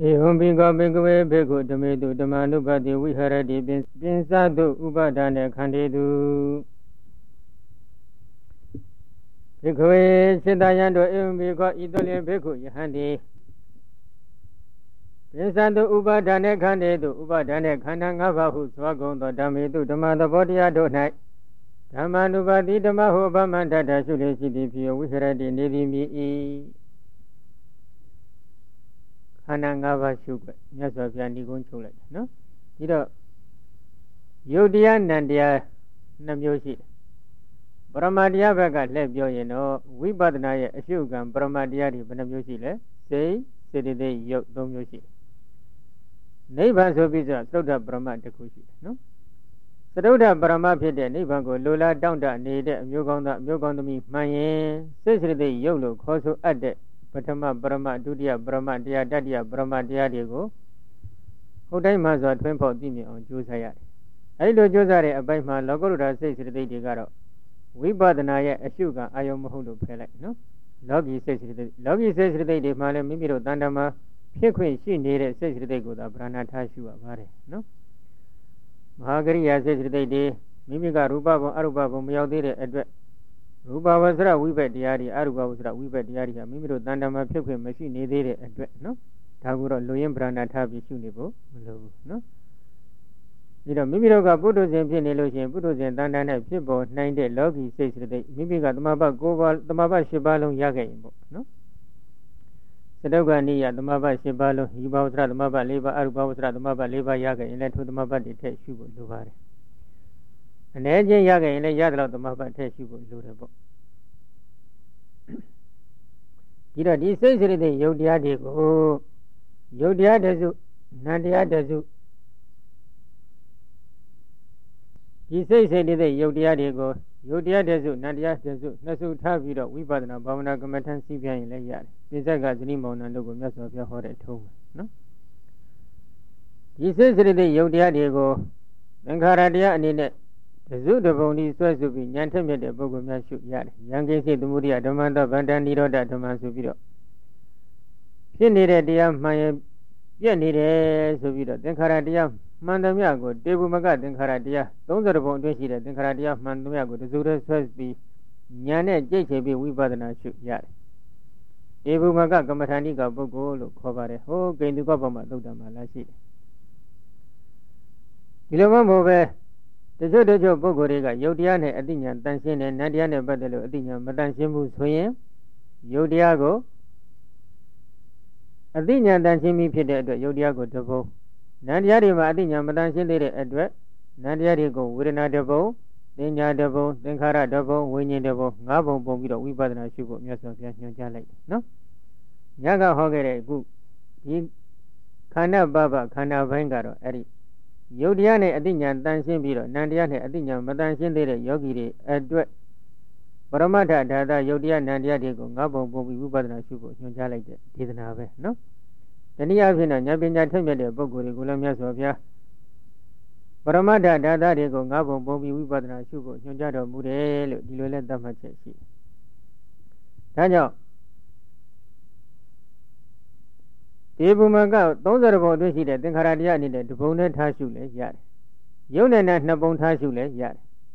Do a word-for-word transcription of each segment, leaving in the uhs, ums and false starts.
Evam Binga Bingwe Bego Tomato Tomano Badi Wiharadi Binsado Ubadana Candidu Bigwe Sidayando Evam Bigo Idolian Bego Yahandi Binsado Ubadana Candidu Ubadana Kananga who swagon the Damidu Tomano Bodia do night Tamanu Badi Damaho Bamanda Shule City Wiharadi Navy me. Anangava sugar, yes, of Yandigun Chulet, no? You know, Yudian Nandia Namusi Brahmadia Baga left you know, we bought an eye a sugar, Brahmadia, Banamusile, say, city day, yo, don't you see? Neighbors of Visa, Soda Brahma de Kushi, no? Soda Brahma Pit, Nibango, Lula, down that needed, Mugonda, Mugonda, my City day, Yolo, Koso Ade. Patama Brahma Dudia Brahma Dia Dadia Brahma Dia Diego. Hodai Maza Twempo Dimi on Josaya. I do Josare about my logo says the day Garo. We bought an eye a sugar, I am Mohudu Pellet, no? Logi says the Logi says the day Mala Mimiro Dandama, Piquin, she needed says the day go the Brana Tashu Vare, no? Mahagaria says the day, Mimiga Ruba Aruba Miaudire address. Ruba was a wee bit diary, Aruba was a wee bit diary, Mimiro Dandama Piquin machine needed address, no? Tagura Loyam Brana Tabi Sunibo, no? You know, Mimiroga Buddhas and Pinelotion, Buddhas and Dandana Pibo, nine day logi says the day, Mimiga the Maba Goval, the Maba Shibalo Yaga, no? Sedoga Nia, the Maba Shibalo, Yubawra, the Maba Leva, Arubawra, the Maba Leva Yaga, and let to the Maba detect Shubu Luvari. And Agent Yaga and a Yadra, the Maba test Shubu Lurabo. You know, this says the day, Yodia Digo, Yodia Dazu, Nadia Dazu. He says the day, Yodia Digo, Yodia Dazu, Nadia Dazu, Nasu Tavido, we bought an Abana Gamatan Sibia in Layard. Pizaga Limon and Logo Mess of your horrid home, no? He says the day, Yodia Digo, Bankaradia and in it. The zoo of only supposed to be Yantamia de Bogomashu Yard. Young Gay the Mudia, Domanda, Bandanido, that Tomaso. She needed the my Yanide Sovido, then Caradia, Mandamiago, Debumaga, then Caradia, those are the bone to see that then Caradia, Mandamiago, the zoo supposed to be Yane, J K B, we bought an shoot yard. Debumaga, Gamataniga, Bogo, Covare, oh, gain the Gobama, Dodama, Lashi. Ilomove. The Jodo Bogorega, Yodiane, Adinia, Dancing, and Nadiane Badalo, Adinia, Madan Simbu Soyen, Yodiago, Adinia Dancing me Pede, Yodiago Debo, Nadiari Adinia, Madan Sindere Edward, Nadiarigo, Wirina Debo, Denya Debo, Denkara Debo, Winnie Debo, Gabo Bogido, we badana Shugo, Yaso, Yajalate, no? Yaga Hogere, good. He Kana Baba, Kana Vangaro, Eddie. Yodiane Adinya dancing biro, Nandiane Adinya, Madan Sindere, Yogi, Edward Paramata, Dada, Yodia, Nandia Digo, Gabo, Bobi, Ubadana Shugo, Yajalate, didn't have it, no? The Niavina, Yabina Temede, Boguri, Gulamias of Ya Paramata, Dada Digo, Gabo, Bobi, Ubadana Shugo, Yajado, Mure, Dilola Damachi. Tanya Debumaga, those are about to see that the Caradia needed to bone and Tashule, yard. Yona Nabon Tashule, yard.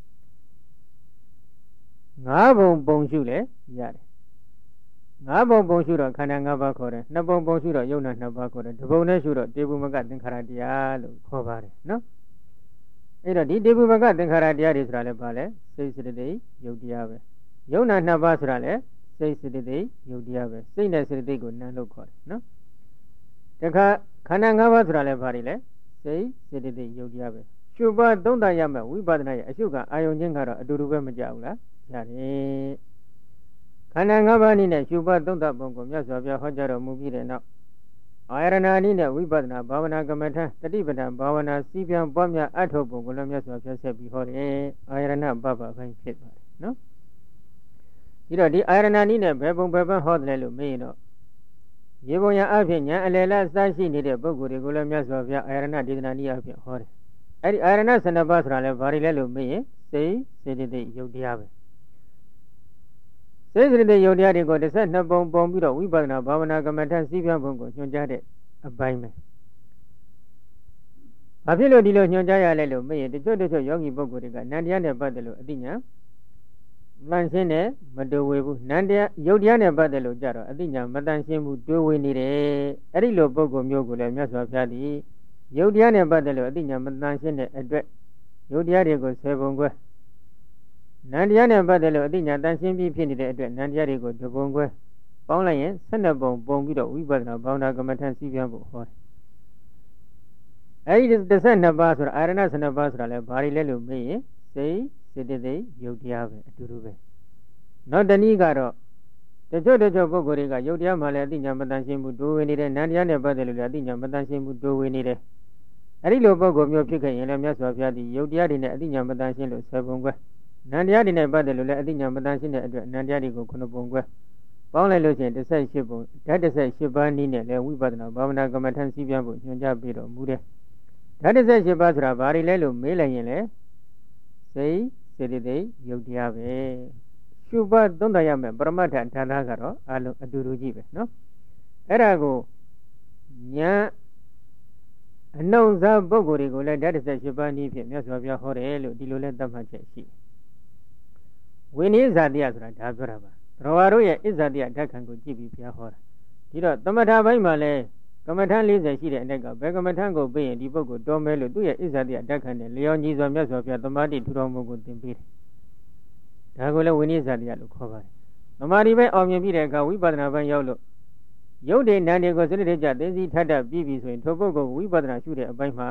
Nabo Bonjule, yard. Nabo Bonjura, Kananga Bakore, Nabon Bonjura, Yona Nabakore, the Bona Shura, Debumaga, the Caradia, Kovare, no? Either the Debumaga, the Caradia is Ralebale, says the day, Yodiave. Yona Nabasrale, says the day, Yodiave, say that's the day good Nalokor, no? The Kananga Varile, say, said the Yodiave. Shuba don't I am we bad night, a sugar, I own Yangara, a Duruba Majaula. Yare Kananga Vanina, Shuba don't that bongo, Yasavia Hojaro movie now. Ironanina, we bad now, Bavana Gamata, the Divan, Bavana, Sibian, Bomia, Atobo, Golamias of yourself before a Irona Baba, fine fit, no? You know, the Ironanina, Bebon Beba Hodlelu, may know. Yevoya Avinia, and the last time she needed a book with the Golamias of your Irona did not need a horse. Ironas and a Basra, very little me, say, said the Yodiave. Says the Yodiadi got a set of bomb bomb, we burn a Bavana Gamatan, Sibian Bongo, Yonjade. အပိုင်းပဲဘာဖြစ်လို့ဒီလိုညွှန်ကြားရလဲလို့မေးရင်တချို့တချို့ယောဂီပုဂ္ဂိုလ်တွေကနန္တရားနဲ့ပတ်သက်လို့အသိဉာဏ်မတန်ရှင်းနဲ့မတူဝေဘူးနန္တရားယုတ်တရားနဲ့ပတ်သက်လို့ကြတော့အသိဉာဏ်မတန်ရှင်းဘူးတွေးဝေနေတယ်အဲ့ဒီလိုပုဂ္ဂိုလ်မျိုးကိုလည်းမြတ်စွာဘုရားသည်ယုတ်တရားနဲ့ပတ်သက်လို့အသိဉာဏ်မတန်ရှင်းတဲ့အတွက်ယုတ်တရားတွေကိုဆယ်ပုံခွဲနန္တရားနဲ့ပတ်သက်လို့အသိဉာဏ်တန်ရှင်းပြီးဖြစ်နေတဲ့အတွက်နန္တရားတွေကိုတပုံခွဲပေါင်းလိုက်ရင်ဆယ်နှစ်ပုံပုံပြီးတော့ဝိပဿနာဘာဝနာကမ္မထံစီးပြန်ဖို့ဟောတယ်အဲဒီတစ်ဆက်နှစ်ပါးဆိုတာအာရဏဆယ်နှစ်ပါးဆိုတာလဲဘာတွေလဲလို့မေးရင်စိတ်စေတသိက်ယုတ်တရားပဲအတူတူပဲနောက်တနည်းကတော့တချို့တချို့ပုဂ္ဂိုလ်တွေကယုတ်တရားမှလည်းအသိဉာဏ်မတန်ရှင်းမှုတိုးဝင်နေတယ်နန္တရားနဲ့ပတ်သက်လို့လည်းအသိဉာဏ်မတန်ရှင်းမှုတိုးဝင်နေတယ်အဲဒီလိုပုဂ္ဂိုလ်မျိုးဖြစ်ခဲ့ရင်လည်းမြတ်စွာဘုရားသည်ယုတ်တရားတွေနဲ့အသိဉာဏ်မတန်ရှင်းလို့ဆယ်ပုံခွဲနန္တရားတွေနဲ့ပတ်သက်လို့လည်းအသိဉာဏ်မတန်ရှင်းတဲ့အတွက်နန္တရားတွေကိုခုနှစ်ပုံခွဲပေါင်းလိုက်လို့ရှိရင်တစ်ဆက်ရှစ်ပုံဓာတ်တစ်ဆက်ရှစ်ပါးနည်းနဲ့လည်းဝိပဿနာဘာဝနာကမ္မထံစီးပြန်ဖို့ညွှန်ကြားပေးတော်မူတယ်ဓာတ်တစ်ဆက်ရှစ်ပါးဆိုတာဘာတွေလဲလို့မေးလိုက်ရင်လည်းစိတ်စေတသိက်ယုတ်တရားပဲရှုပါသုံးတော်ရမယ်ပရမတ္ထဌာနကတော့အလုံးအတူတူကြီးပဲနော်အဲ့ဒါကိုညာအနှုံစားပုဂ္ဂိုလ်တွေကိုလည်းဓာတ်တစ်ဆက်ရှစ်ပါးနည်းဖြင့်မြတ်စွာဘုရားဟောတယ်လို့ဒီလိုလဲသတ်မှတ်ချက်ရှိဝိနည်းဇာတိယဆိုတာဒါပြောတာပါတော်ဝါတို့ရဲ့အစ္ဆတိယဓာတ်ခံကိုကြည့်ပြီးဘုရားဟောတာဒီတော့သမထဘိုင်းမှာလဲကမ္မထံလေးဆယ်ရှိတဲ့အတိုက်ကဘယ်ကမ္မထံကိုပေးရင်ဒီပုဂ္ဂိုလ်တော်မဲလို့သူ့ရဲ့အစ္ဆတိယဓာတ်ခံနဲ့လျော်ညီစွာမြတ်စွာဘုရားသမာဓိထူထောင်မှုကိုသင်ပေးတယ်ဒါကိုလည်းဝိနည်းဇာတိယလို့ခေါ်ပါတယ်သမာဓိပဲအောင်မြင်ပြီးတဲ့အခါဝိပဿနာဘိုင်းရောက်လို့ယုတ်တဲ့နန္တွေကိုစနစ်တကျသိသိထပ်ထပ်ပြီးပြီဆိုရင်ထိုပုဂ္ဂိုလ်ဝိပဿနာရှုတဲ့အပိုင်းမှာ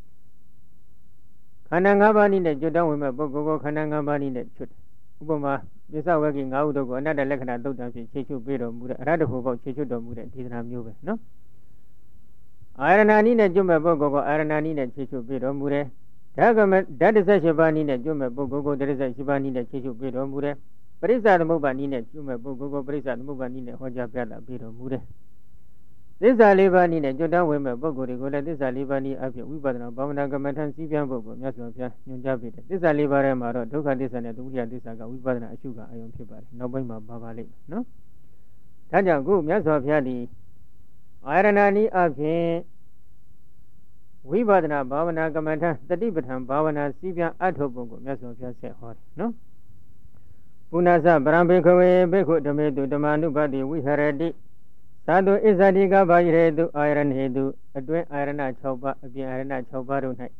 ခန္ဓာ၅ပါးနည်းနဲ့ကျွတ်တောင်းဝင်မဲ့ပုဂ္ဂိုလ်ကိုခန္ဓာ၅ပါးနည်းနဲ့ချွတ်ဥပမာပစ္စဝဂ္ဂိ၅ဥဒုကိုအနတ္တလက္ခဏာသုတ်တံဖြင့်ခြေချွတ်ပေးတော်မူတဲ့အရဟတဖို့ပေါက်ခြေချွတ်တော်မူတဲ့ဒေသနာမျိုးပဲနော်အာရဏာနည်းနဲ့ကျွတ်မဲ့ပုဂ္ဂိုလ်ကိုအာရဏာနည်းနဲ့ခြေချွတ်ပေးတော်မူတယ်ဓာတ်ကမဓာတ်တစ်ဆက်ရှစ်ပါးနည်းနဲ့ကျွတ်မဲ့ပုဂ္ဂိုလ်ကိုဓာတ်တစ်ဆက်ရှစ်ပါးနည်းနဲ့ခြေချွတ်ပေးတော်မူတယ်ပရိစ္ဆသမုပ္ပါနည်းနဲ့ကျွတ်မဲ့ပုဂ္ဂိုလ်ကိုပရိစ္ဆသမုပ္ပါနည်းနဲ့ဟောကြားပြတာပေးတော်မူတယ်သစ္စာလေးပါးနည်းနဲ့ကျွတ်တောင်းဝင်မဲ့ပုဂ္ဂိုလ်တွေကိုလည်းသစ္စာလေးပါးနည်းအဖြစ်ဝိပဿနာဘာဝနာကမ္မထံစီးပြန်ဖို့ကိုမြတ်စွာဘုရားညွှန်ကြားပေးတယ်သစ္စာလေးပါးထဲမှာတော့ဒုက္ခသစ္စာနဲ့ဒုက္ခသစ္စာကဝိပဿနာအရှုကအယုံဖြစ်ပါတယ်နောက်ပိုင်းမှာပါပါလိမ့်မယ်နော်ဒါကြောင့်ခုမြတ်စွာဘုရားဒီအာရဏာနည်းအဖြစ်ဝိပဿနာဘာဝနာကမ္မထံတတိပဋ္ဌာန်ဘာဝနာစီးပြန်အထုပ်ပုံကိုမြတ်စွာဘုရားဆက်ဟောတယ်နော်ပုဏ္ဏစဗရံဘေခဝေဘေခုဓမေတုဓမ္မာနုပတိဝိဟရတိသာတုဣဇတိကဘာယရေတုအာရဏဟေတုအတွင်းအာရဏ၆ပါးအပြင်အာရဏ၆ပါးတို့၌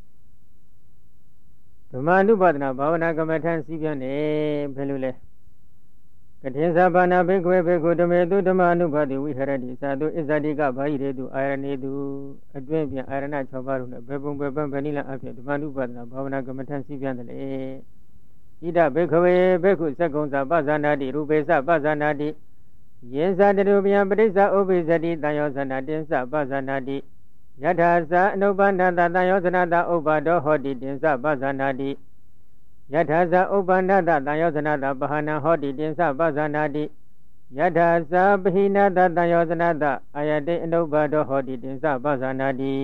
ဓမ္မနုပဒနာဘာဝနာကမ္မထံစီးပြန်တယ်ဘယ်လိုလဲကထေသဘာနာဘေခွေဘေခုဓမေတုဓမ္မနုပတိဝိဟရတိသာတုဣဇတိကဘာယရေတုအာရဏဟေတုအတွင်းပြင်အာရဏ၆ပါးတို့၌ဘေပုံဘေပံဗဏိလအဖြစ်ဓမ္မနုပဒနာဘာဝနာကမ္မထံစီးပြန်တယ်ဣဒဘေခဝေဘေခုသက္ကုံသာပဇာနာတိရူပေသပဇာနာတိယေသတရုပယံပရိစ္ဆဥပိသတိတံယောဇနာတင်္စပဇာနာတိယထာသအနုပန္နတတံယောဇနာတဥပ္ပါဒောဟောတိတင်္စပဇာနာတိယထာသဥပ္ပန္နတတံယောဇနာတပဟနံဟောတိတင်္စပဇာနာတိယထာသပဟိနတတံယောဇနာတအာယတိအနုပ္ပါဒောဟောတိတင်္စပဇာနာတိ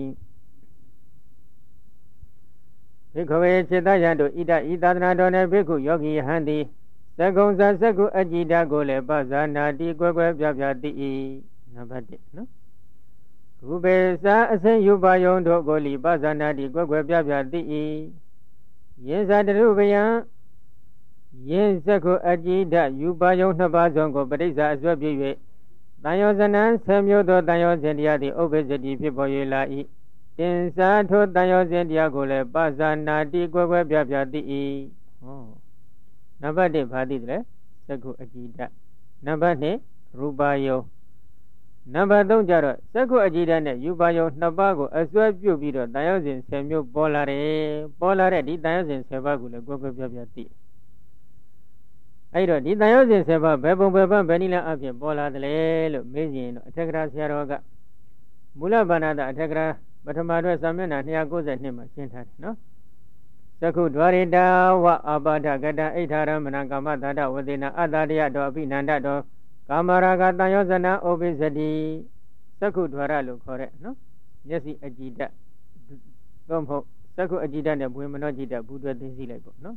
ဘိက္ခဝေစေတယံတို့ဣဒဤသာသနာတော်၌ဘိက္ခုယောဂီယဟန်တိသက္ကုံသာသက္ကုအကြည်ဓာကိုလည်းပဇာနာတိကွယ်ကွယ်ပြပြတိ၏နံပါတ်၁နော်ကုပေစာအစဉ်ယူပါယုံတို့ကိုလီပဇာနာတိကွယ်ကွယ်ပြပြတိ၏ယင်းသာတရုပယံယင်းသက္ကုအကြည်ဓာယူပါယုံနှစ်ပါးစုံကိုပရိစ္ဆာအစွဲပြည့်၍တန်ယောဇနံဆယ်မျိုးသောတန်ယောဇဉ်တရားသည်ဥပ္ပဇ္ဇတိဖြစ်ပေါ်၍လာ၏တင်စာထိုတန်ယောဇဉ်တရားကိုလည်းပဇာနာတိကွယ်ကွယ်ပြပြတိ၏ဟောနံပါတ်၁ဘာသိတယ်သက္ကုအကြည်ဓာနံပါတ်၂ရူပါယုံနံပါတ်၃ကျတော့သက္ကုအကြည်ဓာနဲ့ယူပါယုံနှစ်ပါးကိုအစွဲပြုတ်ပြီးတော့တန်ရုံစဉ်ဆယ်မျိုးပေါ်လာတယ်ပေါ်လာတဲ့ဒီတန်ရုံစဉ်ဆယ်ပါးကိုလည်းကိုယ်ကိုယ်ပြပြသိအဲ့တော့ဒီတန်ရုံစဉ်ဆယ်ပါးဘယ်ပုံဘယ်ပန်းဘယ်နည်းလမ်းအဖြစ်ပေါ်လာတယ်လဲလို့မေးရင်တော့အထက်ကရာဆရာတော်ကမူလဗန္နတအထက်ကရာပထမတော့စာမျက်နှာ၂၉၂မှာရှင်းထားတယ်နော်သက္ခုဒွါရိတာဝအပါဒကတဣဋ္ဌာရမဏကာမတတဝသေနအတ္တရတောအပိနန္ဒတောကာမရာဂတံယောဇနံဩပိစတိသက္ခုဒွါရလို့ခေါ်တဲ့နော်မျက်စိအကြည်ဓာတ်သို့မဟုတ်သက္ခုအကြည်ဓာတ်နဲ့ဘွေမနောကြည်ဓာတ်ဘူးတွဲသိသိလိုက်ပေါ့နော်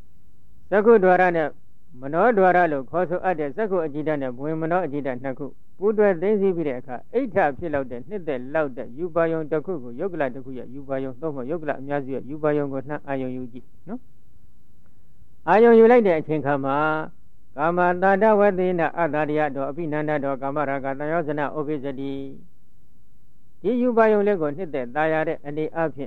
သက္ခုဒွါရနဲ့မနောဒွါရလို့ခေါ်ဆိုအပ်တဲ့သက္ခုအကြည်ဓာတ်နဲ့ဘွေမနောအကြည်ဓာတ်နှစ်ခုပူတွဲသိသိပြီးတဲ့အခါအိဋ္ဌဖြစ်လောက်တဲ့နှစ်သက်လောက်တဲ့ယူပါယုံတစ်ခုကိုယုတ်ကလတစ်ခုရဲ့ယူပါယုံသုံးဖို့ယုတ်ကလအများစုရဲ့ယူပါယုံကိုနှံအာယုံယူကြည့်နော်အာယုံယူလိုက်တဲ့အချိန်ခါမှာကာမတာဒဝသေနအတ္တရိယတော်အပိနန္ဒတော်ကာမရာဂတန်ယောဇနဥပိစတိဒီယူပါယုံလေးကိုနှစ်သက်သာရတဲ့အနေအဖြင့်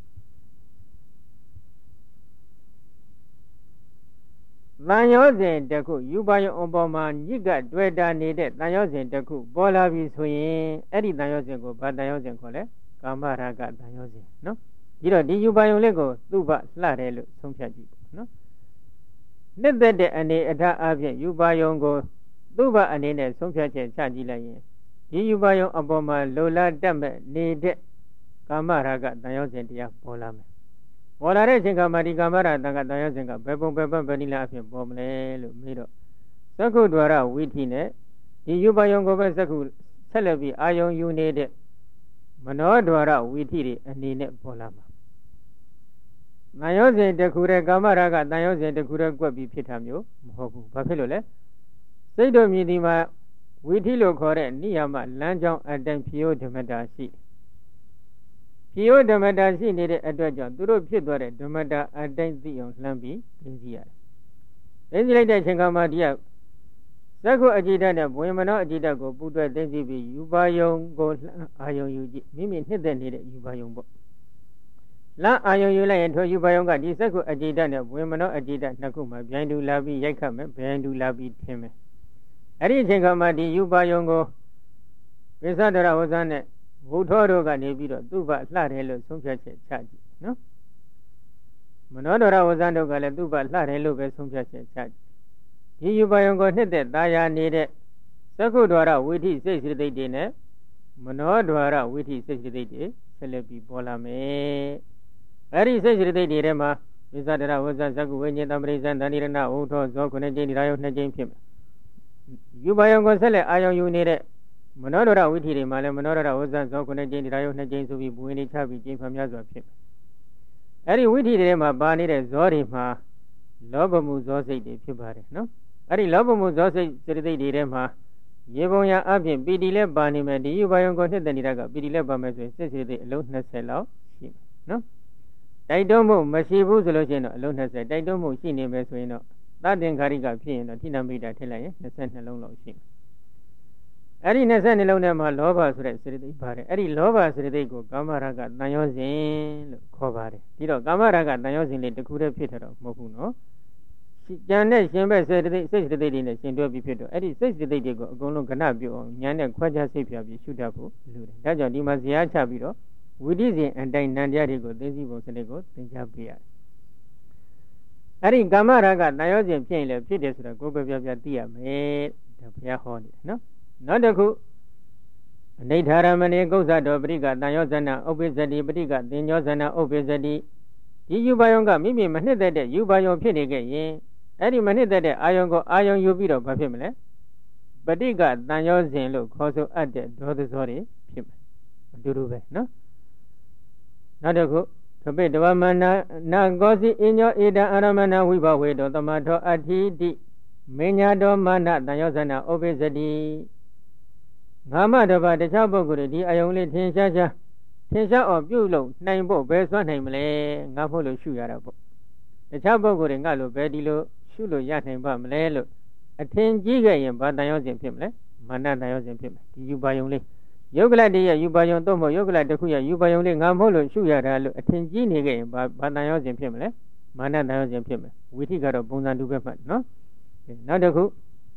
တန်ရောစဉ်တစ်ခုယူပါယုံအပေါ်မှာညစ်ကတွေ့တာနေတဲ့တန်ရောစဉ်တစ်ခုပေါ်လာပြီဆိုရင်အဲ့ဒီတန်ရောစဉ်ကိုဘာတန်ရောစဉ်ခေါ်လဲကာမရာဂတန်ရောစဉ်နော်ပြီးတော့ဒီယူပါယုံလေးကိုသူ့ဘလှတယ်လို့ဆုံးဖြတ်ကြည့်ပေါ့နော်နှစ်သက်တဲ့အနေအထားအပြင်ယူပါယုံကိုသူ့ဘအနေနဲ့ဆုံးဖြတ်ချက်ချကြည့်လိုက်ရင်ဒီယူပါယုံအပေါ်မှာလိုလားတတ်မဲ့နေတဲ့ကာမရာဂတန်ရောစဉ်တရားပေါ်လာမယ်ပေါ်လာတဲ့အချိန်ကမှဒီကာမရာတန်ကတန်ရောစဉ်ကဘယ်ပုံဘယ်ပတ်ဘယ်နည်းလားအဖြစ်ပေါ်မလဲလို့မေးတော့သက္ခုဒွါရဝိထိနဲ့ဒီယူပါယုံကိုပဲသက္ခုဆက်လက်ပြီးအာယုံယူနေတဲ့မနောဒွါရဝိထိတွေအနေနဲ့ပေါ်လာမှာတန်ရောစဉ်တစ်ခုတည်းကာမရာဂတန်ရောစဉ်တစ်ခုတည်းကွက်ပြီးဖြစ်တာမျိုးမဟုတ်ဘူးဘာဖြစ်လို့လဲစိတ်တို့မြည်ဒီမှာဝိထိလို့ခေါ်တဲ့နိယမလမ်းကြောင်းအတိုင်းဖြိယဓမ္မတာရှိဖြိယဓမ္မတာရှိနေတဲ့အတွက်ကြောင့်သူတို့ဖြစ်သွားတဲ့ဓမ္မတာအတိုင်းသိအောင်လှမ်းပြီးသိသိရတယ်သိသိလိုက်တဲ့အချိန်ကမှဒီကသက္ခုအကြည်ဓာတ်နဲ့ဘဝင်မနောအကြည်ဓာတ်ကိုပူတွဲသိသိပြီးယူပါယုံကိုအာယုံယူကြည့်မိမိနှစ်သက်နေတဲ့ယူပါယုံပေါ့လမ်းအာယုံယူလိုက်ရင်ထိုယူပါယုံကဒီသက္ခုအကြည်ဓာတ်နဲ့ဘဝင်မနောအကြည်ဓာတ်နှစ်ခုမှဗျိုင်းတူလာပြီးရိုက်ခတ်မယ်ဗျိုင်းတူလာပြီးထင်းမယ်အဲ့ဒီအချိန်ကမှဒီယူပါယုံကိုပိဿဒရဝဇ္ဇနဲ့ဘုထောတို့ကနေပြီးတော့သူ့ဘလှတယ်လို့ဆုံးဖြတ်ချက်ချကြည့်နော်မနောဒရဝဇ္ဇတို့ကလည်းသူ့ဘလှတယ်လို့ပဲဆုံးဖြတ်ချက်ချကြည့်ဒီယူပါယုံကိုနှစ်သက်သာယာနေတဲ့သက္ခုဒွါရဝိထိစိတ်စိတ္တိတွေနဲ့မနောဒွါရဝိထိစိတ်စိတ္တိတွေဆက်လက်ပြီးပေါ်လာမယ်အဲ့ဒီစိတ်စိတ္တိတွေထဲမှာပိဿဒရဝဇ္ဇသက္ခုဝိညာဉ်တပရိစ္ဆန်တဏိရဏဝုထောဇောခုနှစ်ကြိမ်ဒီရာယုနှစ်ကြိမ်ဖြစ်မယ်ယူပါယုံကိုဆက်လက်အာယုံယူနေတဲ့မနောဒရဝိထိတွေမှာလည်းမနောဒရဝဇ္ဇဇောခုနှစ်ကြိမ်ဒီရာယုနှစ်ကြိမ်ဆိုပြီးဘဝင်နေချပြီးကျင်းဖန်များစွာဖြစ်မယ်အဲ့ဒီဝိထိတွေမှာပါနေတဲ့ဇောတွေမှာလောဘမှုဇောစိတ်တွေဖြစ်ပါတယ်နော်အဲ့ဒီလောဘမှုဇောစိတ်စိတ္တိတွေထဲမှာရေပုံရအပြင်ပီတိလည်းပါနေမယ်ဒီယူပါယုံကိုနှစ်သက်နေတာကပီတိလည်းပါမယ်ဆိုရင်စိတ်စိတ္တိအလုံးနှစ်ဆယ်လောက်ရှိမယ်နော်တိုက်တွန်းမှုမရှိဘူးဆိုလို့ရှိရင်တော့အလုံးနှစ်ဆယ်တိုက်တွန်းမှုရှိနေမယ်ဆိုရင်တော့သတ္တင်္ခါရိကဖြစ်ရင်တော့ထိဏမိတာထည့်လိုက်ရင်နှစ်ဆယ်နှစ်လုံးလောက်ရှိမယ်အဲ့ဒီနှစ်ဆယ်နှစ်လုံးထဲမှာလောဘဆိုတဲ့စိတ္တိပါတယ်အဲ့ဒီလောဘစိတ္တိကိုကာမရာဂတန်ရောစဉ်လို့ခေါ်ပါတယ်ဒီတော့ကာမရာဂတန်ရောစဉ်လေးတစ်ခုတည်းဖြစ်တယ်တော့မဟုတ်ဘူးနော်ကျန်တဲ့ရှင်ဘက်စိတ္တိစိတ်စိတ္တိတွေနဲ့ရှင်တွဲပြီးဖြစ်တော့အဲ့ဒီစိတ်စိတ္တိတွေကိုအကုန်လုံးကဏပြုအောင်ဉာဏ်နဲ့ခွဲခြားစိတ်ဖြာပြီးရှုတတ်ဖို့လိုတယ်ဒါကြောင့်ဒီမှာဇရာချပြီးတော့ဝိသိစဉ်အတိုင်းနံတရားတွေကိုသိသိပုံစနစ်ကိုသင်ကြားပေးရတယ်အဲ့ဒီကာမရာဂတန်ရောစဉ်ဖြစ်ရင်လည်းဖြစ်တယ်ဆိုတော့ကိုယ်ပဲပြပြသိရမယ်ဒါဘုရားဟောနေတယ်နော်နောက်တစ်ခုအနိဋ္ဌာရမဏေကုသတော်ပရိကတန်ရောဇနဥပ္ပိစတိပရိကသင်္ညောဇနဥပ္ပိစတိဒီယူပါယုံကမိမိမနှစ်သက်တဲ့ယူပါယုံဖြစ်နေခဲ့ရင်အဲ့ဒီမနှစ်သက်တဲ့အာယုံကိုအာယုံယူပြီးတော့ဘာဖြစ်မလဲပရိကတန်ရောဇင်လို့ခေါ်ဆိုအပ်တဲ့ဒေါသဇောတွေဖြစ်မယ်အတူတူပဲနော်နောက်တစ်ခုသပိတဝမနာနာကောစီအညောဧတံအာရမဏဝိဘဝေတောသမထောအဋ္ဌိတိမဉ္ညာတော်မာနတန်ရောဇနဥပ္ပိစတိငါမတပါတခြားပုဂ္ဂိုလ်တွေဒီအယုံလေးထင်ရှားရှားထင်ရှားအောင်ပြုလုပ်နိုင်ဖို့ဘယ်စွမ်းနိုင်မလဲငါဖို့လို့ရှုရတာပေါ့တခြားပုဂ္ဂိုလ်တွေငါလို့ဘယ်ဒီလိုရှုလို့ရနိုင်ပါမလဲလို့အထင်ကြီးခဲ့ရင်ဘာတန်ရောစဉ်ဖြစ်မလဲမာနတန်ရောစဉ်ဖြစ်မယ်ဒီယူပါယုံလေးယုတ်ကလတည်းရဲ့ယူပါယုံတော့မဟုတ်ယုတ်ကလတစ်ခုရဲ့ယူပါယုံလေးငါမဟုတ်လို့ရှုရတာလို့အထင်ကြီးနေခဲ့ရင်ဘာဘာတန်ရောစဉ်ဖြစ်မလဲမာနတန်ရောစဉ်ဖြစ်မယ်ဝိသိကတော့ပုံစံတူပဲမှတ်နော်နောက်တစ်ခု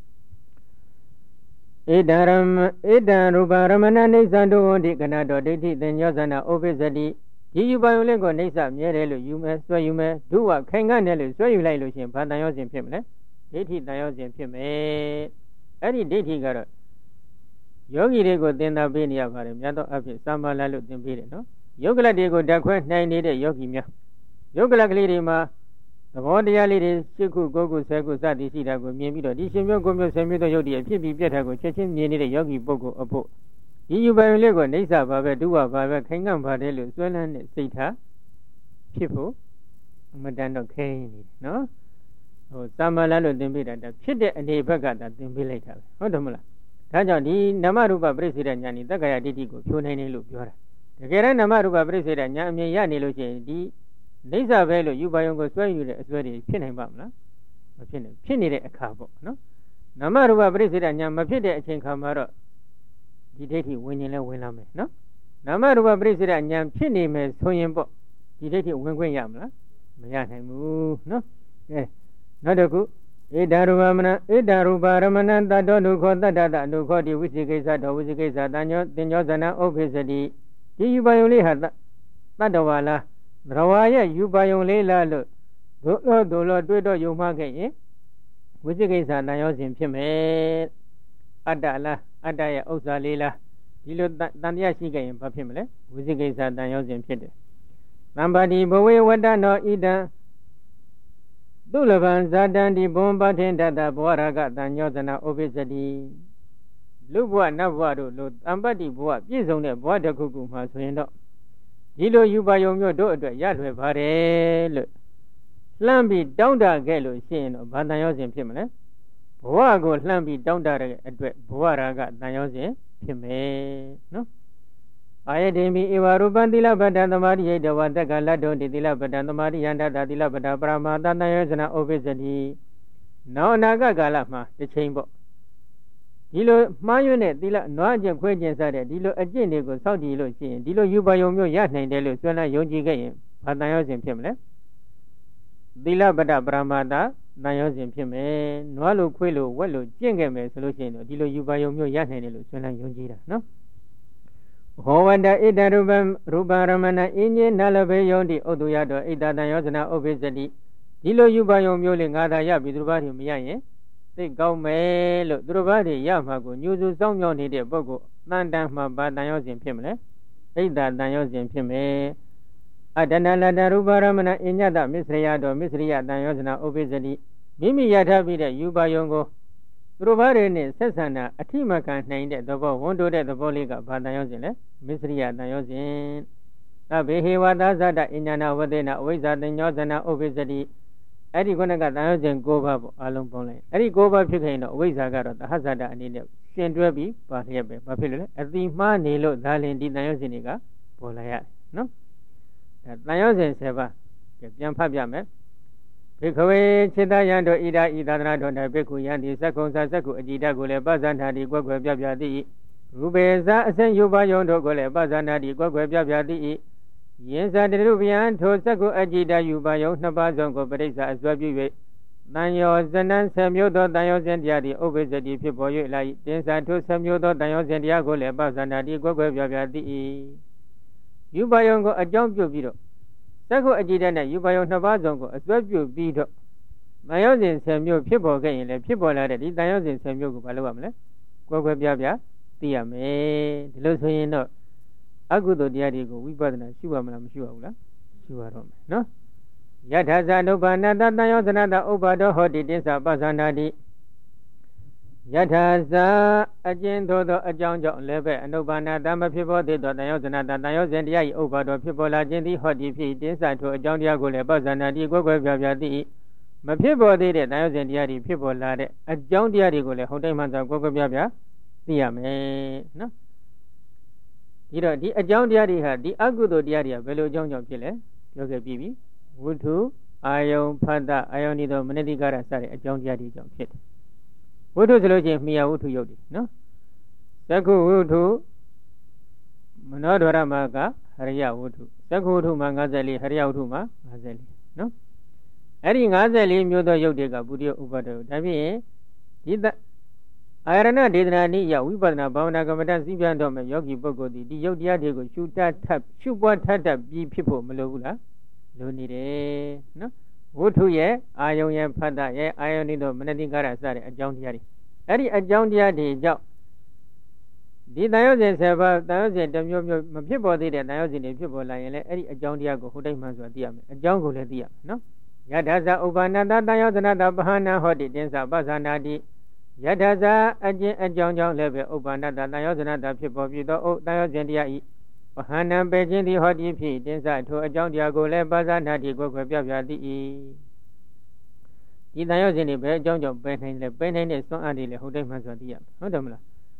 ဧတံရမဧတံရူပရမဏနိစ္စံတုဝန္တိကနာတော်ဒိဋ္ဌိသင်္ညောဇနာဥပ္ပိစတိဒီယူပါယုံလေးကိုနိစ္စမြဲတယ်လို့ယူမယ်ဆွဲယူမယ်ဒုဝခိုင်ကနေလို့ဆွဲယူလိုက်လို့ရှိရင်ဘာတန်ရောစဉ်ဖြစ်မလဲဒိဋ္ဌိတန်ရောစဉ်ဖြစ်မယ်အဲ့ဒီဒိဋ္ဌိကတော့ယောဂီတွေကိုသင်တာပေးနေရပါတယ်မြတ်သောအဖြစ်သမ္မာလလို့သင်ပေးတယ်နော်ယုတ်ကလတွေကိုဓာတ်ခွဲနိုင်နေတဲ့ယောဂီများယုတ်ကလကလေးတွေမှာသဘောတရားလေးတွေရှစ်ခုကိုးခုဆယ်ခုစသည်ရှိတာကိုမြင်ပြီးတော့ဒီရှင်မျိုးကိုမျိုးဆယ်မျိုးသောယုတ်တရားဖြစ်ပြီးပြတ်တာကိုချက်ချင်းမြင်နေတဲ့ယောဂီပုဂ္ဂိုလ်အဖို့ဒီယူပါယုံလေးကိုနေဆာပါပဲဒုဝပါပဲခိုင်ငံ့ပါတယ်လို့စွဲလန်းတဲ့စိတ်ထားဖြစ်ဖို့အမတန်တော့ခဲနေတယ်နော်ဟိုသမ္မာလလို့သင်ပေးတာဒါဖြစ်တဲ့အနေဘက်ကဒါသင်ပေးလိုက်တာပဲဟုတ်တယ်မလားဒါကြောင့်ဒီနာမရူပပရိစ္ဆေဒဉာဏ်ဤတက္ကရာဒိဋ္ဌိကိုဖြိုးနိုင်တယ်လို့ပြောတာတကယ်တမ်းနာမရူပပရိစ္ဆေဒဉာဏ်အမြင်ရနေလို့ရှိရင်ဒီနိစ္စပဲလို့ယူပါယုံကိုစွဲယူတဲ့အစွဲတွေဖြစ်နိုင်ပါမလားမဖြစ်နိုင်ဖြစ်နေတဲ့အခါပေါ့နော်နာမရူပပရိစ္ဆေဒဉာဏ်မဖြစ်တဲ့အချိန်ခါမှာတော့ဒီဒိဋ္ဌိဝင်ရင်လည်းဝင်လာမယ်နော်နာမရူပပရိစ္ဆေဒဉာဏ်ဖြစ်နေမယ်ဆိုရင်ပေါ့ဒီဒိဋ္ဌိဝင်ခွင့်ရမလားမရနိုင်ဘူးနော်ကဲနောက်တစ်ခုဧတရူပမနဧတရူပရမဏတတ္တောဒုခောတတ္တတအနုခောတိဝိသိကိစ္စတော်ဝိသိကိစ္စတညောတင်ညောဇနံဥပ္ပိသတိဒီယူပါယုံလေးဟာတတ္တဝါလားသရဝါရဲ့ယူပါယုံလေးလားလို့ဒုလောဒုလောတွေ့တော့ယုံမှခဲ့ရင်ဝိသိကိစ္စတန်ရောစဉ်ဖြစ်မယ်အတ္တလားအတ္တရဲ့ဥစ္စာလေးလားဒီလိုတန်တရားရှိခဲ့ရင်ဘာဖြစ်မလဲဝိသိကိစ္စတန်ရောစဉ်ဖြစ်တယ်သံပါတိဘဝေဝတ္တနောဣဒံသုလဗံဇာတံဒီဘုံပဋ္ဌင်တတဘဝရကတန်ညောဇနာဥပ္ပိသတိလူဘဝနတ်ဘဝတို့လိုတံပတ္တိဘဝပြည့်စုံတဲ့ဘဝတစ်ခုခုမှာဆိုရင်တော့ဒီလိုယူပါယုံမျိုးတို့အတွက်ရလွယ်ပါတယ်လို့လှမ်းပြီးတောင်းတခဲ့လို့ရှိရင်တော့ဘာတန်ရောစဉ်ဖြစ်မလဲဘဝကိုလှမ်းပြီးတောင်းတတဲ့အတွက်ဘဝရာကတန်ရောစဉ်ဖြစ်မယ်နော်အာယတိမိဧဝရူပံသီလပတ္တသမာဓိယတဝတက္ကလတ္တောတိသီလပတ္တသမာဓိယန္တတသီလပတ္တပရမတတယောဇနာဥပ္ပစ္စတိနောက်အနာဂတ်ကာလမှာတစ်ချိန်ပေါ့ဒီလိုမှားယွင်းတဲ့သီလနွားကျင့်ခွဲကျင့်စားတဲ့ဒီလိုအကျင့်တွေကိုစောင့်တည်လို့ရှိရင်ဒီလိုယူပါယုံမျိုးရနိုင်တယ်လို့ဆွမ်းလန်းယုံကြည်ခဲ့ရင်ဘာတန်ရောစဉ်ဖြစ်မလဲသီလပတ္တပရမတတန်ရောစဉ်ဖြစ်မယ်နွားလိုခွေးလိုဝက်လိုကျင့်ခဲ့မယ်ဆိုလို့ရှိရင်တော့ဒီလိုယူပါယုံမျိုးရနိုင်တယ်လို့ဆွမ်းလန်းယုံကြည်တာနော်ဟောဝတ္တဣတရူပံရူပရမဏအင်းကြီးနလဘေယုံတိဥတုယတောဣတတံယောဇနာဥပ္ပိသတိဒီလိုယူပါယုံမျိုးလေးငါသာရပြီသူတို့ဘာတွေမရရင်သိကောင်းမယ်လို့သူတို့ဘာတွေရမှာကိုညှို့စုစောင့်မျှော်နေတဲ့ပုဂ္ဂိုလ်တန်တန်မှာဘာတန်ရောစဉ်ဖြစ်မလဲဣတတန်ရောစဉ်ဖြစ်မယ်အတဏလတရူပရမဏအညတမစ္စရိယတောမစ္စရိယတန်ယောဇနာဥပ္ပိသတိမိမိရထားပြီးတဲ့ယူပါယုံကိုသူတို့ဘာတွေနဲ့ဆက်ဆံတာအထိမခံနိုင်တဲ့သဘောဝန်တိုးတဲ့သဘောလေးကဘာတန်ရောစဉ်လဲမစ္စရိယတန်ရောစဉ်သဗ္ဗေဟေဝသဇဒအဉ္ဏဝသေနအဝိဇ္ဇာတညောဇနာဥပ္ပိသတိအဲ့ဒီခုနကတန်ရောစဉ်၉ပါးပေါ့အလုံးပေါင်းလိုက်အဲ့ဒီ၉ပါးဖြစ်ခဲ့ရင်တော့အဝိဇ္ဇာကတော့သဟဇဒအနေနဲ့ရှင်တွဲပြီးပါလျက်ပဲဘာဖြစ်လို့လဲအတိမှားနေလို့ဒါလင်ဒီတန်ရောစဉ်တွေကပေါ်လာရတယ်နော်ဒါတန်ရောစဉ်၁၀ပါးပြန်ဖတ်ပြမယ်ဘေခဝေခြေတယံတို့ဣဒာဤသာသနာတော်၌ဘေခုယံဒီသက္ကုံသသက္ကုအကြည်တကိုလည်းပဇာနာတိကွက်ွယ်ပြပြသည်ရူပေဇာအစဉ်ယူပါယုံတို့ကိုလည်းပဇာနာတိကွက်ွယ်ပြပြသည်ယင်းစာတရုပယံထိုသက္ကုအကြည်တယူပါယုံနှစ်ပါးစုံကိုပရိစ္ဆာအစွဲပြု၍တန်ယောဇနံဆယ်မျိုးသောတန်ယောဇဉ်တရားသည်ဥပ္ပစ္စတိဖြစ်ပေါ်၍လာ၏တင်စာထိုဆယ်မျိုးသောတန်ယောဇဉ်တရားကိုလည်းပဇာနာတိကွက်ွယ်ပြပြသည်ယူပါယုံကိုအကြောင်းပြုပြီးတော့သက္ကုအကြည်တဲ့နဲ့ယူပါယုံနှစ်ပါးစုံကိုအစွဲပြုပြီးတော့တန်ရောစဉ်ဆယ်မျိုးဖြစ်ပေါ်ခဲ့ရင်လည်းဖြစ်ပေါ်လာတဲ့ဒီတန်ရောစဉ်ဆယ်မျိုးကိုဘာလုပ်ရမလဲကွယ်ကွယ်ပြားပြားသိရမယ်ဒီလိုဆိုရင်တော့အကုသိုလ်တရားတွေကိုဝိပဿနာရှုရမလားမရှုရဘူးလားရှုရတော့မယ်နော်ယထာဇာနုပါဏတတန်ရောဇနတဥပ္ပါဒောဟောတိတိသပသနာတိယထာဇာအကျဉ်သို့သောအကြောင်းကြောင့်လည်းပဲအနုပါဏတမဖြစ်ပေါ်သေးသောတန်ရောဇနတတန်ရောစဉ်တရား၏ဥပ္ပါဒောဖြစ်ပေါ်လာခြင်းသည်ဟောတိဖြစ်တိသထိုအကြောင်းတရားကိုလည်းပသနာတိကွယ်ကွယ်ပြားပြားသိမဖြစ်ပေါ်သေးတဲ့တန်ရောစဉ်တရားတွေဖြစ်ပေါ်လာတဲ့အကြောင်းတရားတွေကိုလည်းဟုတ်တိုင်းမှန်စွာကွယ်ကွယ်ပြားပြားသိရမယ်နော်ဒီတော့ဒီအကြောင်းတရားတွေဟာဒီအကုသိုလ်တရားတွေကဘယ်လိုအကြောင်းကြောင့်ဖြစ်လဲပြောခဲ့ပြီးပြီဝုထုအာယုံဖတ်တအာယုန်ဒီသောမနတိကာရစတဲ့အကြောင်းတရားတွေကြောင့်ဖြစ်တယ်ဝုထုဆိုလို့ချင်းမိယဝုထုယုတ်တယ်နော်သက္ခုဝုထုမနောဒရမကဟရိယဝုထုသက္ခုဝုထုမှာ၅၄ဟရိယဝုထုမှာ၅၄နော်အဲ့ဒီ၅၄မျိုးသောယုတ်တွေကပုရိယဥပ္ပါဒေဒါဖြင့်ဒီအာရဏဒေသနာနိယဝိပဿနာဘာဝနာကမ္မဋ္ဌာန်းစည်းပြန်တော်မဲ့ယောဂီပုဂ္ဂိုလ်သည်ဒီယုတ်တရားတွေကိုရှုတတ်ထပ်ရှုပွားထပ်တတ်ပြီးဖြစ်ဖို့မလိုဘူးလားလိုနေတယ်နော်ဝုထုရဲ့အာယုံရဲ့ဖတ်တရဲ့အာယုန်ဒီသောမနတိကာရစတဲ့အကြောင်းတရားတွေအဲ့ဒီအကြောင်းတရားတွေကြောင့်ဒီတန်ရောစဉ်ဆယ်ပါးတန်ရောစဉ်တစ်မျိုးမျိုးမဖြစ်ပေါ်သေးတဲ့တန်ရောစဉ်တွေဖြစ်ပေါ်လာရင်လည်းအဲ့ဒီအကြောင်းတရားကိုဟုတ်တိုင်းမှန်စွာသိရမယ်အကြောင်းကိုလည်းသိရမယ်နော်ယထာဇာဥပ္ပန္နတတန်ရောဇနတပဟနာဟောတိတင်္စပသနာတိယထာဇာအကျင့်အကြောင်းကြောင့်လည်းပဲဥပ္ပန္နတတန်ရောဇနတဖြစ်ပေါ်ပြီးသောတန်ရောစဉ်တရားဤပဟနာပေခြင်းသည်ဟောတိဖြစ်တင်္စထိုအကြောင်းတရားကိုလည်းပသနာတိကိုယ်ခွဲပြပြသည်ဒီတန်ရောစဉ်တွေပဲအကြောင်းကြောင့်ပယ်နိုင်တယ်ပယ်နိုင်တဲ့စွမ်းအားတွေလည်းဟုတ်တိုင်းမှန်စွာသိရမယ်ဟုတ်တယ်မလား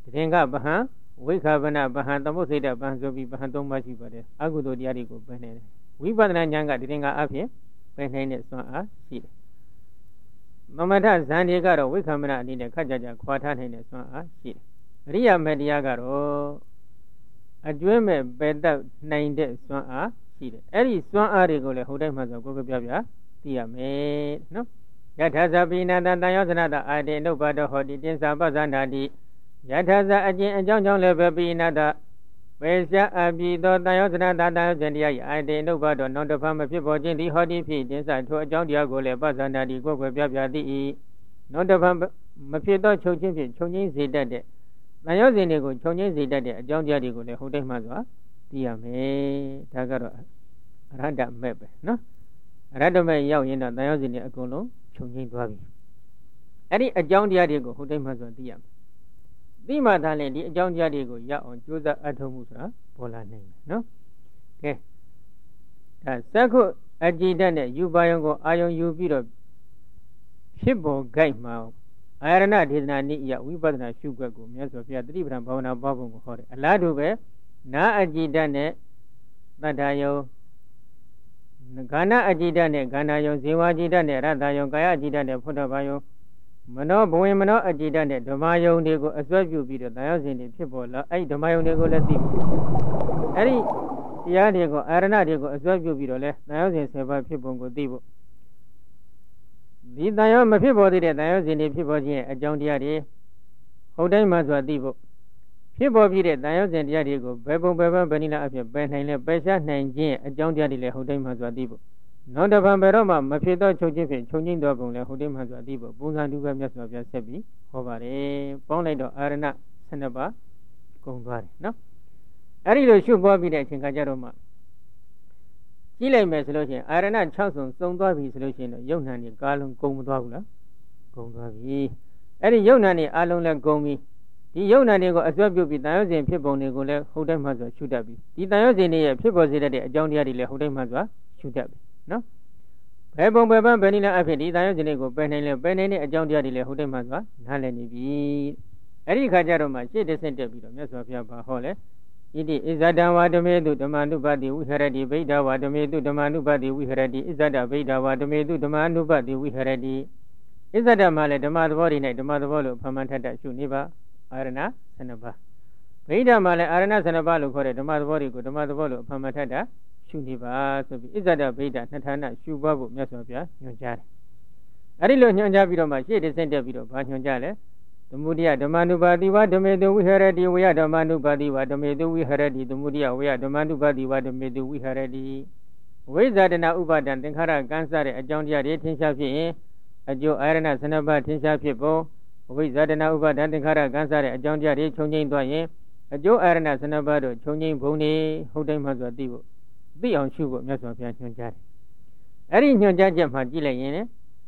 ရင်ကပဟံဝိခာပနပဟံသမုစိတ်တပဟံဆိုပြီးပဟံသုံးပါးရှိပါတယ်အကုသိုလ်တရားတွေကိုပယ်နေတယ်ဝိပဿနာဉာဏ်ကဒီရင်ကအဖြစ်ပယ်နိုင်တဲ့စွမ်းအားရှိတယ်သမထဇန်တွေကတော့ဝိခမနအနေနဲ့ခက်ကြကြခွာထားနိုင်တဲ့စွမ်းအားရှိတယ်အရိယာမေတရားကတော့အတွင်းမဲ့ပယ်တတ်နိုင်တဲ့စွမ်းအားရှိတယ်အဲ့ဒီစွမ်းအားတွေကိုလည်းဟုတ်တိုင်းမှဆိုကိုယ်ကပြပြသိရမယ်နော်ယထာဇပိနတတန်ယောဇနတအာတေနုပ္ပါဒဟောတိတင်္စာပဇာနာတိယထာဇအကျင့်အကြောင်းကြောင့်လည်းပဲပိနတပေရှာအပိသောတန်ယောဇနတတန်ယောဇန်တရားအာတေနုပ္ပါဒနောတဖမဖြစ်ပေါ်ခြင်းဒီဟောတိဖြစ်တင်္စာထိုအကြောင်းတရားကိုလည်းပဇာနာတိကိုယ်ကပြပြသိ၏နောတဖမဖြစ်သောချုပ်ချင်းဖြင့်ချုပ်ချင်းစေတတ်တဲ့တန်ယောဇဉ်တွေကိုချုပ်ချင်းစေတတ်တဲ့အကြောင်းတရားတွေကိုလည်းဟုတ်တိုင်းမှစွာသိရမယ်ဒါကတော့အရဟတမဲ့ပဲနော်အရဟတမဲ့ရောက်ရင်တော့တန်ယောဇဉ်တွေအကုန်လုံးချုပ်ချင်းသွားပြီအဲ့ဒီအကြောင်းတရားတွေကိုဟုတ်တိုင်းမှစွာသိရမယ်သိမှသာလေဒီအကြောင်းတရားတွေကိုရအောင်ကြိုးစားအထောက်မှုဆိုတာပေါ်လာနိုင်မယ်နော်ကဲဒါသက္ခုအကြည်တတ်တဲ့ယူပါယုံကိုအာယုံယူပြီးတော့ဖြစ်ပေါ်ကြိုက်မှာအာရဏဒေသနာနိယဝိပဿနာရှုွက်ကိုမြတ်စွာဘုရားတတိပဌာန်ဘာဝနာပေါပုံကိုဟောတယ်အလားတူပဲနာအကြည်တတ်တဲ့တတ္ထာယုံခန္ဓာအကြည်တတ်တဲ့ခန္ဓာယုံဇေဝအကြည်တတ်တဲ့ရတ္တယုံကာယအကြည်တတ်တဲ့ဖုဒ္ဓဘာယုံမနောဘဝင်မနောအကြည်တတ်တဲ့ဓမ္မယုံတွေကိုအစွဲပြုပြီးတော့တရားစဉ်တွေဖြစ်ပေါ်လာအဲ့ဒီဓမ္မယုံတွေကိုလည်းသိပြီအဲ့ဒီတရားတွေကိုအာရဏတွေကိုအစွဲပြုပြီးတော့လဲတရားစဉ်ဆယ်ပါးဖြစ်ပုံကိုသိဖို့ဒီတရားမဖြစ်ပေါ်သေးတဲ့တရားစဉ်တွေဖြစ်ပေါ်ခြင်းရဲ့အကြောင်းတရားတွေဟုတ်တိုင်းမှစွာသိဖို့ဖြစ်ပေါ်ပြီးတဲ့တရားစဉ်တရားတွေကိုဘယ်ပုံဘယ်ပန်းဘယ်နည်းလားအဖြစ်ပယ်နိုင်လဲပယ်ရှားနိုင်ခြင်းအကြောင်းတရားတွေလည်းဟုတ်တိုင်းမှစွာသိဖို့နောက်တစ်ဖန်ဘယ်တော့မှမဖြစ်တော့ချုပ်ချင်းဖြင့်ချုပ်ချင်းတော်ပုံလည်းဟုတ်တိုင်းမှစွာသိဖို့ပုံစံတူပဲမြတ်စွာဘုရားဆက်ပြီးဟောပါတယ်ပေါင်းလိုက်တော့အာရဏဆယ်နှစ်ပါးကုန်သွားတယ်နော်အဲ့ဒီလိုရှုပွားပြီးတဲ့အချိန်ခါကျတော့မှကြည့်လိုက်မယ်ဆိုလို့ရှိရင်အာရဏ၆ဆုံစုံသွားပြီဆိုလို့ရှိရင်တော့ယုံနာနေကားလုံးကုန်မသွားဘူးလားကုန်သွားပြီအဲ့ဒီယုံနာနေအလုံးလည်းကုန်ပြီဒီယုံနာတွေကိုအစွဲပြုပြီးတန်ရုပ်စဉ်ဖြစ်ပုံတွေကိုလည်းဟုတ်တိုင်းမှစွာရှုတတ်ပြီဒီတန်ရုပ်စဉ်တွေရဲ့ဖြစ်ပေါ်စေတဲ့အကြောင်းတရားတွေလည်းဟုတ်တိုင်းမှစွာရှုတတ်ပြီနော်ဘယ်ပုံဘယ်ပန်းဘယ်နည်းလားအဖြစ်ဒီတန်ရုပ်စဉ်တွေကိုပယ်နိုင်လဲပယ်နိုင်တဲ့အကြောင်းတရားတွေလည်းဟုတ်တိုင်းမှစွာနားလည်နေပြီအဲ့ဒီခါကျတော့မှရှေ့တစ်ဆင့်တက်ပြီးတော့မြတ်စွာဘုရားဘာဟောလဲဣတိဣဇဒံဝါဓမေတုဓမ္မနုပတိဝိဟရတိဗိဒ္ဓဝါဓမေတုဓမ္မနုပတိဝိဟရတိဣဇဒဗိဒ္ဓဝါဓမေတုဓမ္မနုပတိဝိဟရတိဣဇဒမှာလည်းဓမ္မသဘောတွေနဲ့ဓမ္မသဘောလို့ဖမှန်ထက်တရှုနေပါအာရဏဆယ်နှစ်ပါးဗိဒ္ဓမှာလည်းအာရဏဆယ်နှစ်ပါးလို့ခေါ်တဲ့ဓမ္မသဘောတွေကိုဓမ္မသဘောလို့ဖမှန်ထက်တရှုနေပါဆိုပြီးဣဇဒဗိဒ္ဓနှစ်ဌာနရှုပါဖို့မြတ်စွာဘုရားညွှန်ကြားတယ်အဲ့ဒီလိုညွှန်ကြားပြီးတော့မှရှေ့တစ်ဆင့်တက်ပြီးတော့ဘာညွှန်ကြားလဲသမုဒိယဓမ္မနုပါတိဝဓမေတုဝိဟရတိဝေယဓမ္မနုပါတိဝဓမေတုဝိဟရတိသမုဒိယဝေယဓမ္မနုပါတိဝဓမေတုဝိဟရတိဝိဇာတနာဥပါဒံသင်္ခါရကံစားတဲ့အကြောင်းတရားတွေထင်ရှားဖြစ်ရင်အကျိုးအာရဏဆနဘထင်ရှားဖြစ်ပုံဝိဇာတနာဥပါဒံသင်္ခါရကံစားတဲ့အကြောင်းတရားတွေခြုံငိမ့်သွားရင်အကျိုးအာရဏဆနဘတို့ခြုံငိမ့်ဘုံနေဟုတ်တိုင်းမှဆိုသိဖို့သိအောင်ရှုဖို့မြတ်စွာဘုရားညွှန်ကြားတယ်အဲ့ဒီညွှန်ကြားချက်မှကြည့်လိုက်ရင်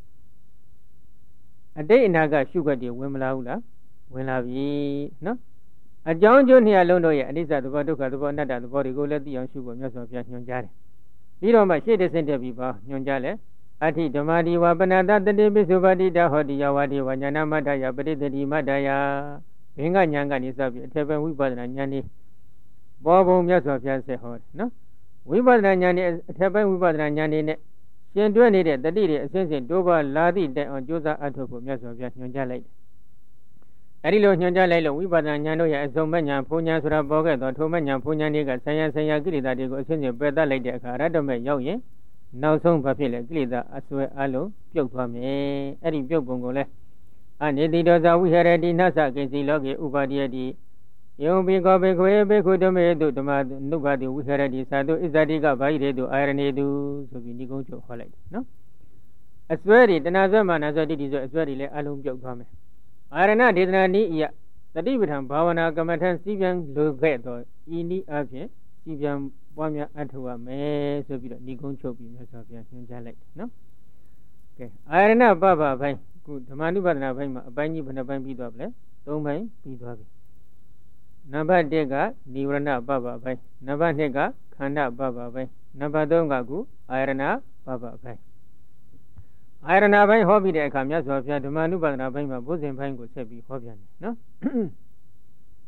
အတိတ်အနာကရှုခွက်တွေဝင်မလာဘူးလားဝင်လာပြီနော်အကြောင်းကျိုးနှစ်အလုံးတို့ရဲ့အနိစ္စသဘောဒုက္ခသဘောအနတ္တသဘောတွေကိုလည်းသိအောင်ရှုဖို့မြတ်စွာဘုရားညွှန်ကြားတယ်ပြီးတော့မှရှေ့တစ်ဆင့်တက်ပြီးပါညွှန်ကြားလဲအဋ္ဌိဓမ္မာဒီဝပနတတတိပိစုပတိတဟောတိယဝတိဝညာနာမတ္တယပရိသတိမတ္တယဘင်္ဂညာကနေစပြီးအထက်ပိုင်းဝိပဿနာဉာဏ်នេះပေါ်ပုံမြတ်စွာဘုရားဆက်ဟောတယ်နော်ဝိပဿနာဉာဏ်នេះအထက်ပိုင်းဝိပဿနာဉာဏ်នេះနဲ့ရှင်တွဲနေတဲ့တတိတွေအစဉ်စဉ်တိုးပါလာသည့်တိုင်အောင်ကြိုးစားအထောက်ဖို့မြတ်စွာဘုရားညွှန်ကြားလိုက်တယ်အဲဒီလိုညွှန်ကြားလိုက်လို့ဝိပဿနာဉာဏ်တို့ရဲ့အစုံမဲ့ဉာဏ်ဘုံဉာဏ်ဆိုတာပေါ်ခဲ့တော့ထိုမဲ့ဉာဏ်ဘုံဉာဏ်တွေကဆံရဆံရကိလေသာတွေကိုအစဉ်စဉ်ပယ်တတ်လိုက်တဲ့အခါရတ္တမဲ့ရောက်ရင်နောက်ဆုံးဘာဖြစ်လဲကိလေသာအစွဲအလုံးပြုတ်သွားမယ်အဲ့ဒီပြုတ်ပုံကိုလဲအနေတိတောဇဝိဟရတိနသကိစီလောကေဥပါတိယတိယုံပိကောဘေခွေဘေခုဓမေတုဓမ္မနုပါတိဝိဟရတိသာတုဣဇတိကဘာဟိရေတုအာရဏေတုဆိုပြီးဒီကုန်းချုပ်ဟောလိုက်တယ်နော်အစွဲတွေတဏှာစွဲမာနစွဲတိတိစွဲအစွဲတွေလည်းအလုံးပြုတ်သွားမယ်အာရဏဒေသနာနည်းအယတတိပဋ္ဌာန်ဘာဝနာကမ္မထံစီပြန်လိုခဲ့တော့ဤနည်းအပြင်စီပြန်ပွားများအထောက်ရမယ်ဆိုပြီးတော့ဒီကုန်းချုပ်ပြီးမြတ်စွာဘုရားညွှန်ကြားလိုက်တယ်နော်ကဲအာရဏပပဘိုင်းခုဓမ္မနုပဒနာဘိုင်းမှာအပိုင်းကြီးဘယ်နှပိုင်းပြီးသွားပြီလဲသုံးပိုင်းပြီးသွားပြီနံပါတ်တစ်ကနိဝရဏပပဘိုင်းနံပါတ်နှစ်ကခန္ဓာပပဘိုင်းနံပါတ်သုံးကခုအာရဏပပဘိုင်းအာရဏဘိုင်းဟောပြီးတဲ့အခါမြတ်စွာဘုရားဓမ္မနုပဒနာဘိုင်းမှာဘုဇင်ဘိုင်းကိုဆက်ပြီးဟောပြန်တယ်နော်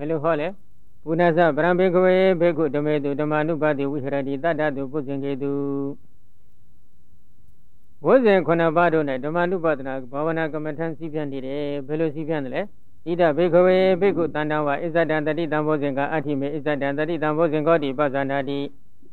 လိုဟောလေပုဏ္ဏသဗရံဘေကဝေဘေကုဓမေတုဓမ္မနုပါတိဝိဟရတိတတ္တတုပုဇင်ကေတုဝဇ္ဇင်ခုနှစ်ပါးတို့နဲ့ဓမ္မနုပါဒနာဘာဝနာကမ္မထံစီးပြနေတယ်ဘယ်လိုစီးပြတယ်လဲဣဒဘေကဝေဘေကုတန္တဝဣဇဒံတတိတံဘောဇင်ကအဋ္ဌိမေဣဇဒံတတိတံဘောဇင်ကောတိပဇာနာတိ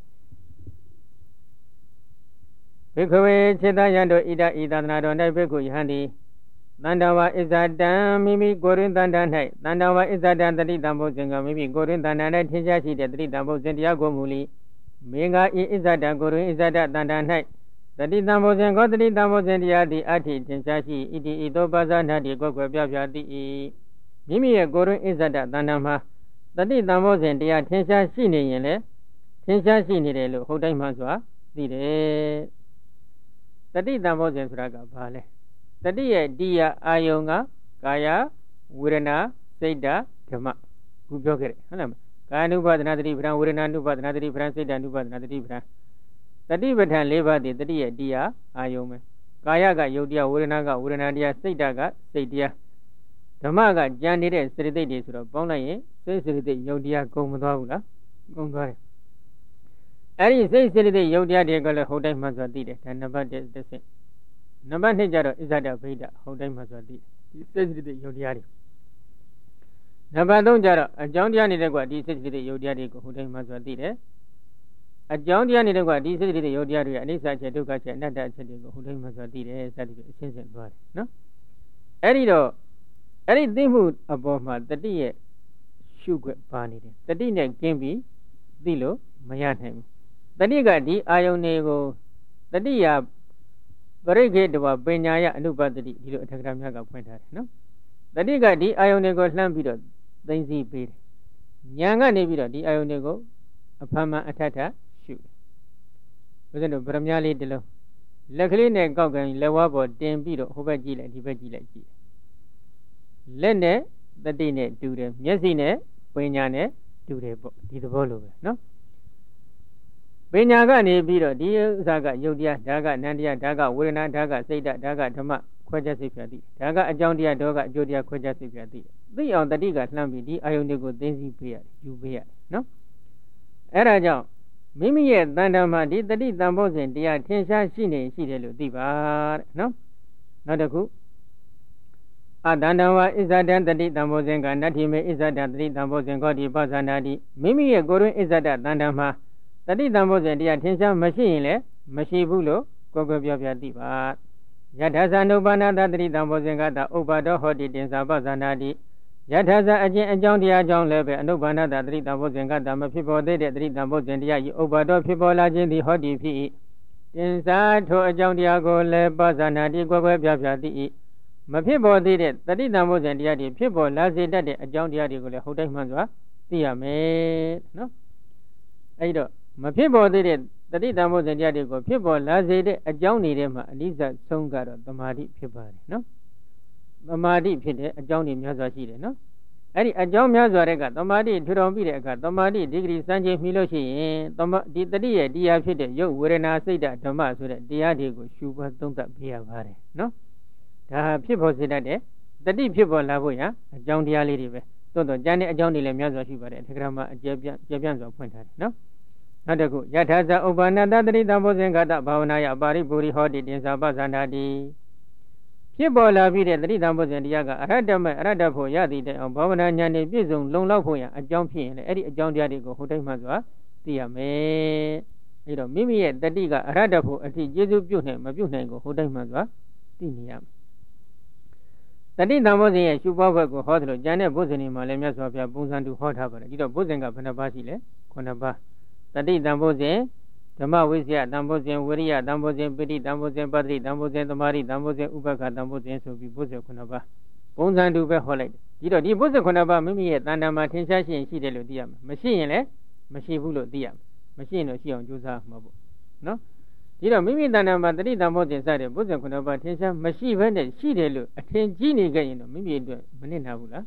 ဘေကဝေခြေတယံတို့ဣဒဤသာသနာတော်၌ဘေကုယဟန်တိတန္တဝဣဇဒံမိမိကိုယ်ရင်းတန္တ၌တန္တဝဣဇဒံတတိတံဘောဇင်ကမိမိကိုယ်ရင်းတန္တ၌ထင်ရှားရှိတဲ့တတိတံဘောဇင်တရားကိုမူလီမင်္ဂဤဣဇဒံကိုယ်ရင်းဣဇဒတန္တ၌တတိတံဘောဇင်ကောတတိတံဘောဇင်တရားသည်အဋ္ဌိထင်ရှားရှိဣတိဤသောပါဇာနာတိကိုယ်ွယ်ပြပြသည်မိမိရဲ့ကိုယ်ရင်းဣဇဒတန္တမှာတတိတံဘောဇင်တရားထင်ရှားရှိနေရင်လေထင်ရှားရှိနေတယ်လို့ဟုတ်တိုင်းမှစွာသိတယ်တတိတံဘောဇင်ဆိုတာကဘာလဲတတိရဲ့ဒီယအာယုံကကာယဝေဒနာစိတ်ဓာဓမ္မခုပြောခဲ့တယ်ဟုတ်လားကာယ ानु ပါဒနာတတိပဒံဝေဒနာ ानु ပါဒနာတတိပဒံစိတ်ဓာ ानु ပါဒနာတတိပဒံတတိပဋ္ဌာန်၄ပါးတည်းတတိရဲ့ဒီယအာယုံပဲကာယကယုတ်တရားဝေဒနာကဝေဒနာတရားစိတ်ဓာကစိတ်တရားဓမ္မကကြံနေတဲ့စရိသိတ်တွေဆိုတော့ပေါင်းလိုက်ရင်စိတ်စရိသိတ်ယုတ်တရားကုန်မသွားဘူးလားကုန်သွားတယ်အဲ့ဒီစိတ်စရိသိတ်ယုတ်တရားတွေကလည်းဟုတ်တိုင်းမှဆိုသိတယ်ဒါနံပါတ်တစ်တစ်ဆင့်နံပါတ်နှစ်ကျတော့ဣဇဒဗိဒဟုတ်တိုင်းမှဆိုသိတယ်ဒီစိတ်စရိသိတ်ယုတ်တရားတွေနံပါတ်သုံးကျတော့အကြောင်းတရားနေတဲ့ကွာဒီစိတ်စရိသိတ်ယုတ်တရားတွေကိုဟုတ်တိုင်းမှဆိုသိတယ်အကြောင်းတရားနေတဲ့ကွာဒီစိတ်စရိသိတ်ယုတ်တရားတွေအနိစ္စချက်ဒုက္ခချက်အနတ္တချက်တွေကိုဟုတ်တိုင်းမှဆိုသိတယ်စသဖြင့်အရှင်းရှင်းသွားတယ်နော်အဲ့ဒီတော့အဲ့ဒီသိမှုအပေါ်မှာတတိရဲ့ရှုခွက်ပါနေတယ်တတိနဲ့ကင်းပြီးသိလို့မရနိုင်ဘူးတတိကဒီအာယုန်တွေကိုတတိယပရိခေတဝပညာယအနုပတ္တိဒီလိုအထက်ကရာများကဖွင့်ထားတယ်နော်တတိကဒီအာယုန်တွေကိုလှမ်းပြီးတော့သိသိပေးတယ်ဉာဏ်ကနေပြီးတော့ဒီအာယုန်တွေကိုအဖမ်းမှအထက်ထရှုတယ်ဘုရားတို့ဗရမ ्या လေးတစ်လုံးလက်ကလေးနဲ့ကောက်ကန်လက်ဝါးပေါ်တင်ပြီးတော့ဟိုဘက်ကြည့်လိုက်ဒီဘက်ကြည့်လိုက်ကြည့်လက်နဲ့တတိနဲ့တူတယ်မျက်စိနဲ့ပညာနဲ့တူတယ်ပေါ့ဒီသဘောလိုပဲနော်ပညာကနေပြီးတော့ဒီဥစ္စာကယုတ်တရားဒါကနန္တရားဒါကဝေဒနာဒါကစိတ်ဓာတ်ဒါကဓမ္မခွဲခြားစိတ်ဖြာသိဒါကအကြောင်းတရားဒေါကအကျိုးတရားခွဲခြားစိတ်ဖြာသိသိအောင်တတိကလှမ်းပြီးဒီအာယုန်တွေကိုသိသိပေးရတယ်ယူပေးရတယ်နော်အဲ့ဒါကြောင့်မိမိရဲ့တဏ္ဍာမှာဒီတတိတံဘောဇဉ်တရားထင်ရှားရှိနေရှိတယ်လို့သိပါတဲ့နော်နောက်တစ်ခုအတန္တဝဣဇဒံတတိတံဘောဇဉ်ကနတ္ထိမေဣဇဒံတတိတံဘောဇဉ်ကောတိပဇာနာတိမိမိရဲ့ကိုယ်တွင်ဣဇဒတဏ္ဍာမှာတတိတံဘောဇဉ်တရားထင်ရှားမရှိရင်လည်းမရှိဘူးလို့ကိုယ်ကိုယ်ပြောပြသိပါယထာဇာနုပါဏတတတိတံဘောဇဉ်ကတဥပ္ပါဒောဟောတိတင်္စာပဇာနာတိယထာဇာအကျင့်အကြောင်းတရားကြောင့်လည်းပဲအနုပါဏတတတိတံဘောဇဉ်ကတမဖြစ်ပေါ်သေးတဲ့တတိတံဘောဇဉ်တရားဤဥပ္ပါဒောဖြစ်ပေါ်လာခြင်းသည်ဟောတိဖြစ်၏တင်္စာထိုအကြောင်းတရားကိုလည်းပဇာနာတိကိုယ်ကိုယ်ပြပြသိ၏မဖြစ်ပေါ်သေးတဲ့တတိတံဘောဇဉ်တရားတွေဖြစ်ပေါ်လာစေတတ်တဲ့အကြောင်းတရားတွေကိုလည်းဟုတ်တိုင်းမှန်စွာသိရမယ်နော်အဲဒီတော့မဖြစ်ပေါ်သေးတဲ့တတိတံဘောဇဉ်တရားတွေကိုဖြစ်ပေါ်လာစေတဲ့အကြောင်းတွေထဲမှာအနိစ္စဆုံးကတော့သမာဓိဖြစ်ပါတယ်နော်သမာဓိဖြစ်တဲ့အကြောင်းတွေများစွာရှိတယ်နော်အဲ့ဒီအကြောင်းများစွာတဲ့ကသမာဓိထူထောင်ပြီးတဲ့အခါသမာဓိဒီဂရီစံချိန်မှီလို့ရှိရင်သမဒီတတိရဲ့တရားဖြစ်တဲ့ရုပ်ဝေဒနာစိတ်ဓာတ်ဓမ္မဆိုတဲ့တရားတွေကိုရှုပွားသုံးသပ်ပေးရပါတယ်နော်ဒါဖြစ်ပေါ်စေတတ်တဲ့တတိဖြစ်ပေါ်လာဖို့ရအကြောင်းတရားလေးတွေပဲသို့တော့ကျန်တဲ့အကြောင်းတွေလည်းများစွာရှိပါတယ်အထက်ကရာမှာအကျယ်ပြန့်ပြပြန့်စွာဖွင့်ထားတယ်နော်နောက်တစ်ခုယထာဇဥပ္ပန္နတတတိတံဘောဇဉ်ကတဘာဝနာယပါရိပူရိဟောတိတင်္စာပဇာနာတိဖြစ်ပေါ်လာပြီးတဲ့တတိတံဘောဇဉ်တရားကအရဟတမေအရဟတဖို့ရသည်တဲ့အောင်ဘာဝနာဉာဏ်နဲ့ပြည့်စုံလုံလောက်ဖို့ရအကြောင်းဖြစ်ရင်လည်းအဲ့ဒီအကြောင်းတရားတွေကိုဟိုတိုင်းမှစွာသိရမယ်အဲဒါမိမိရဲ့တတိကအရဟတဖို့အထိကျေစုပြုတ်နိုင်မပြုတ်နိုင်ကိုဟိုတိုင်းမှစွာသိနေရမယ်တတိတံဘောဇဉ်ရဲ့ရှုပွားဘက်ကိုဟောသလိုဉာဏ်နဲ့ဘုဇဉ်တွေမှာလည်းမြတ်စွာဘုရားပုံစံတူဟောထားပါတယ်ဒီတော့ဘုဇဉ်ကဘယ်နှပါးရှိလဲခုနှစ်ပါးတတိတံဘောဇဉ်ဓမ္မဝိဇ္ဇယတံဘောဇဉ်ဝိရိယတံဘောဇဉ်ပိဋိတံဘောဇဉ်ပတ္တိတံဘောဇဉ်သမာဓိတံဘောဇဉ်ဥပ္ပခတံဘောဇဉ်ဆိုပြီးဘုဇဉ်ခုနှစ်ပါးပုံစံတူပဲဟောလိုက်တယ်ဒီတော့ဒီဘုဇဉ်ခုနှစ်ပါးမိမိရဲ့တဏ္ဍာမှာထင်ရှားရှိရင်ရှိတယ်လို့သိရမယ်မရှိရင်လည်းမရှိဘူးလို့သိရမယ်မရှိရင်တော့ရှိအောင်ကြိုးစားမှာပေါ့နော်ဒီတော့မိမိတဏ္ဍာမှာတတိတံဘောဇဉ်စတဲ့ဘုဇဉ်ခုနှစ်ပါးထင်ရှားမရှိဘဲနဲ့ရှိတယ်လို့အထင်ကြီးနေကြရင်တော့မိမိအတွက်မနစ်နာဘူးလား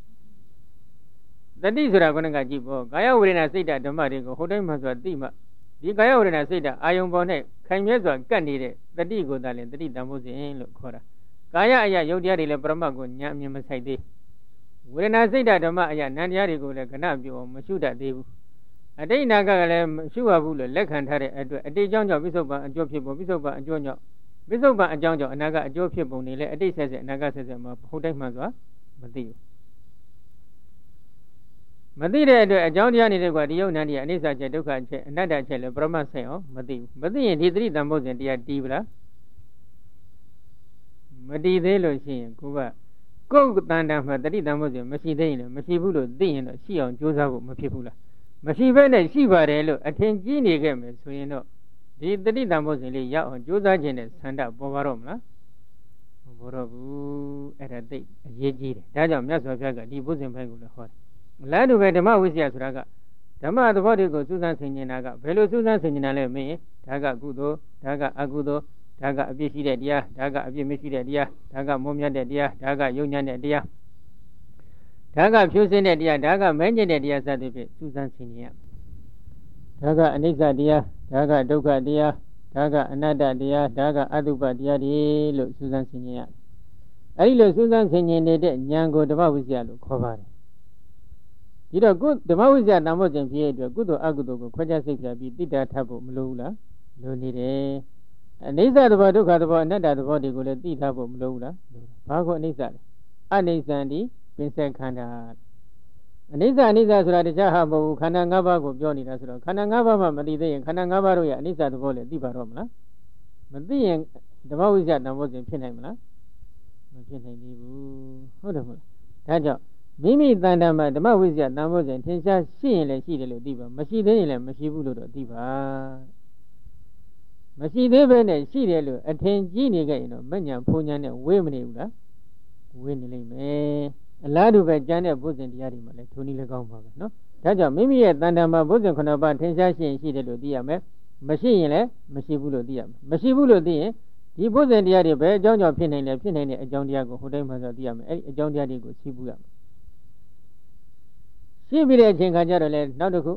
တတိဆိုတာကကကြည့်ပေါ့ကာယဝေဒနာစိတ်ဓာတ်ဓမ္မတွေကိုဟိုတိုင်းမှဆိုသိမှဒီကာယဝေဒနာစိတ်ဓာတ်အာယုံပေါ်နဲ့ခိုင်မြဲစွာကပ်နေတဲ့တတိကိုသာလင်တတိတံဘောဇဉ်လို့ခေါ်တာကာယအယယုတ်တရားတွေလည်းပရမတ်ကိုဉာဏ်အမြင်မဆိုင်သေးဝေဒနာစိတ်ဓာတ်ဓမ္မအရာနန္တရားတွေကိုလည်းခဏပြောအောင်မရှုတတ်သေးဘူးအတိတ်နာကလည်းမရှုရဘူးလို့လက်ခံထားတဲ့အတွက်အတိတ်ကြောင့်ကြောင့်ပိဿုပန်အကျိုးဖြစ်ပုံပိဿုပန်အကျိုးကြောင့်ပိဿုပန်အကြောင်းကြောင့်အနာကအကျိုးဖြစ်ပုံတွေလည်းအတိတ်ဆက်ဆက်အနာကဆက်ဆက်မှာဟုတ်တိုင်းမှန်စွာမသိဘူးမသိတဲ့အတွက်အကြောင်းတရားနေတဲ့ကွာဒီယုတ်နန္တရားအနိစ္စချက်ဒုက္ခချက်အနတ္တချက်လည်းပရမတ်ဆိုင်အောင်မသိဘူးမသိရင်ဒီသတိတန်ဖို့စဉ်တရားတီးပလားမတီးသေးလို့ရှိရင်ကိုကကိုယ်တန်တန်မှတတိတန်ဖို့စဉ်မရှိသေးရင်လည်းမရှိဘူးလို့သိရင်တော့ရှိအောင်ကြိုးစားဖို့မဖြစ်ဘူးလားမရှိဘဲနဲ့ရှိပါတယ်လို့အထင်ကြီးနေခဲ့မယ်ဆိုရင်တော့ဒီတတိတန်ဖို့စဉ်လေးရောက်အောင်ကြိုးစားခြင်းနဲ့ဆန္ဒပေါ်ပါတော့မလားမပေါ်တော့ဘူးအဲ့ဒါသိအရေးကြီးတယ်ဒါကြောင့်မြတ်စွာဘုရားကဒီဘုဇင်ဖိုင်ကိုလည်းဟောတယ်လမ်းတူပဲဓမ္မဝိဇ္ဇာဆိုတာကဓမ္မသဘောတွေကိုစူးစမ်းဆင်ခြင်တာကဘယ်လိုစူးစမ်းဆင်ခြင်တာလဲမင်းဒါကကုသိုလ်ဒါကအကုသိုလ်ဒါကအပြစ်ရှိတဲ့တရားဒါကအပြစ်မရှိတဲ့တရားဒါကမုံမြတ်တဲ့တရားဒါကယုံညံ့တဲ့တရားဒါကဖြိုးစင်းတဲ့တရားဒါကမဲညစ်တဲ့တရားစသဖြင့်စူးစမ်းဆင်ခြင်ရဒါကအနိစ္စတရားဒါကဒုက္ခတရားဒါကအနတ္တတရားဒါကအတုပတရားတွေလို့စူးစမ်းဆင်ခြင်ရအဲဒီလိုစူးစမ်းဆင်ခြင်နေတဲ့ဉာဏ်ကိုဓမ္မဝိဇ္ဇာလို့ခေါ်ပါတယ်ဒီတော့ကုဓမ္မဝိဇ္ဇာတန်ဖို့ခြင်းဖြစ်တဲ့အတွက်ကုသိုလ်အကုသိုလ်ကိုခွဲခြားစိတ်ပြပြီးတိတ္တာထပ်ဖို့မလိုဘူးလားလိုနေတယ်အနိစ္စသဘောဒုက္ခသဘောအနတ္တသဘောတွေကိုလည်းသိထားဖို့မလိုဘူးလားဘာကိုအနိစ္စလဲအနိစ္စံဒီပင်စခန္ဓာအနိစ္စအနိစ္စဆိုတာတရားဟာမဟုတ်ဘူးခန္ဓာ၅ပါးကိုပြောနေတာဆိုတော့ခန္ဓာ၅ပါးမှမသိသေးရင်ခန္ဓာ၅ပါးတို့ရဲ့အနိစ္စသဘောလည်းသိပါတော့မလားမသိရင်ဓမ္မဝိဇ္ဇာတန်ဖို့ခြင်းဖြစ်နိုင်မလားမဖြစ်နိုင်သေးဘူးဟုတ်တယ်မဟုတ်လားဒါကြောင့်မိမိတန်တမှာဓမ္မဝိဇ္ဇာတန်ဖို့စဉ်ထင်ရှားရှိရင်လည်းရှိတယ်လို့သိပါမရှိသေးရင်လည်းမရှိဘူးလို့တော့သိပါမရှိသေးဘဲနဲ့ရှိတယ်လို့အထင်ကြီးနေကြရင်တော့မညာဖုန်ညာနဲ့ဝေးမနေဘူးလားဝေးနေလိမ့်မယ်အလားတူပဲကျမ်းတဲ့ဘုဇင်တရားတွေမှာလည်းထိုနည်းလည်းကောင်းပါပဲနော်ဒါကြောင့်မိမိရဲ့တန်တမှာဘုဇင်ခုနှစ်ပါးထင်ရှားရှိရင်ရှိတယ်လို့သိရမယ်မရှိရင်လည်းမရှိဘူးလို့သိရမယ်မရှိဘူးလို့သိရင်ဒီဘုဇင်တရားတွေပဲအကြောင်းကြောင့်ဖြစ်နိုင်တယ်ဖြစ်နိုင်တဲ့အကြောင်းတရားကိုဟိုတိုင်းမှာဆိုသိရမယ်အဲ့ဒီအကြောင်းတရားတွေကိုသိဖို့ရမယ်ရှိပြီးတဲ့အချိန်ခါကျတော့လေနောက်တစ်ခု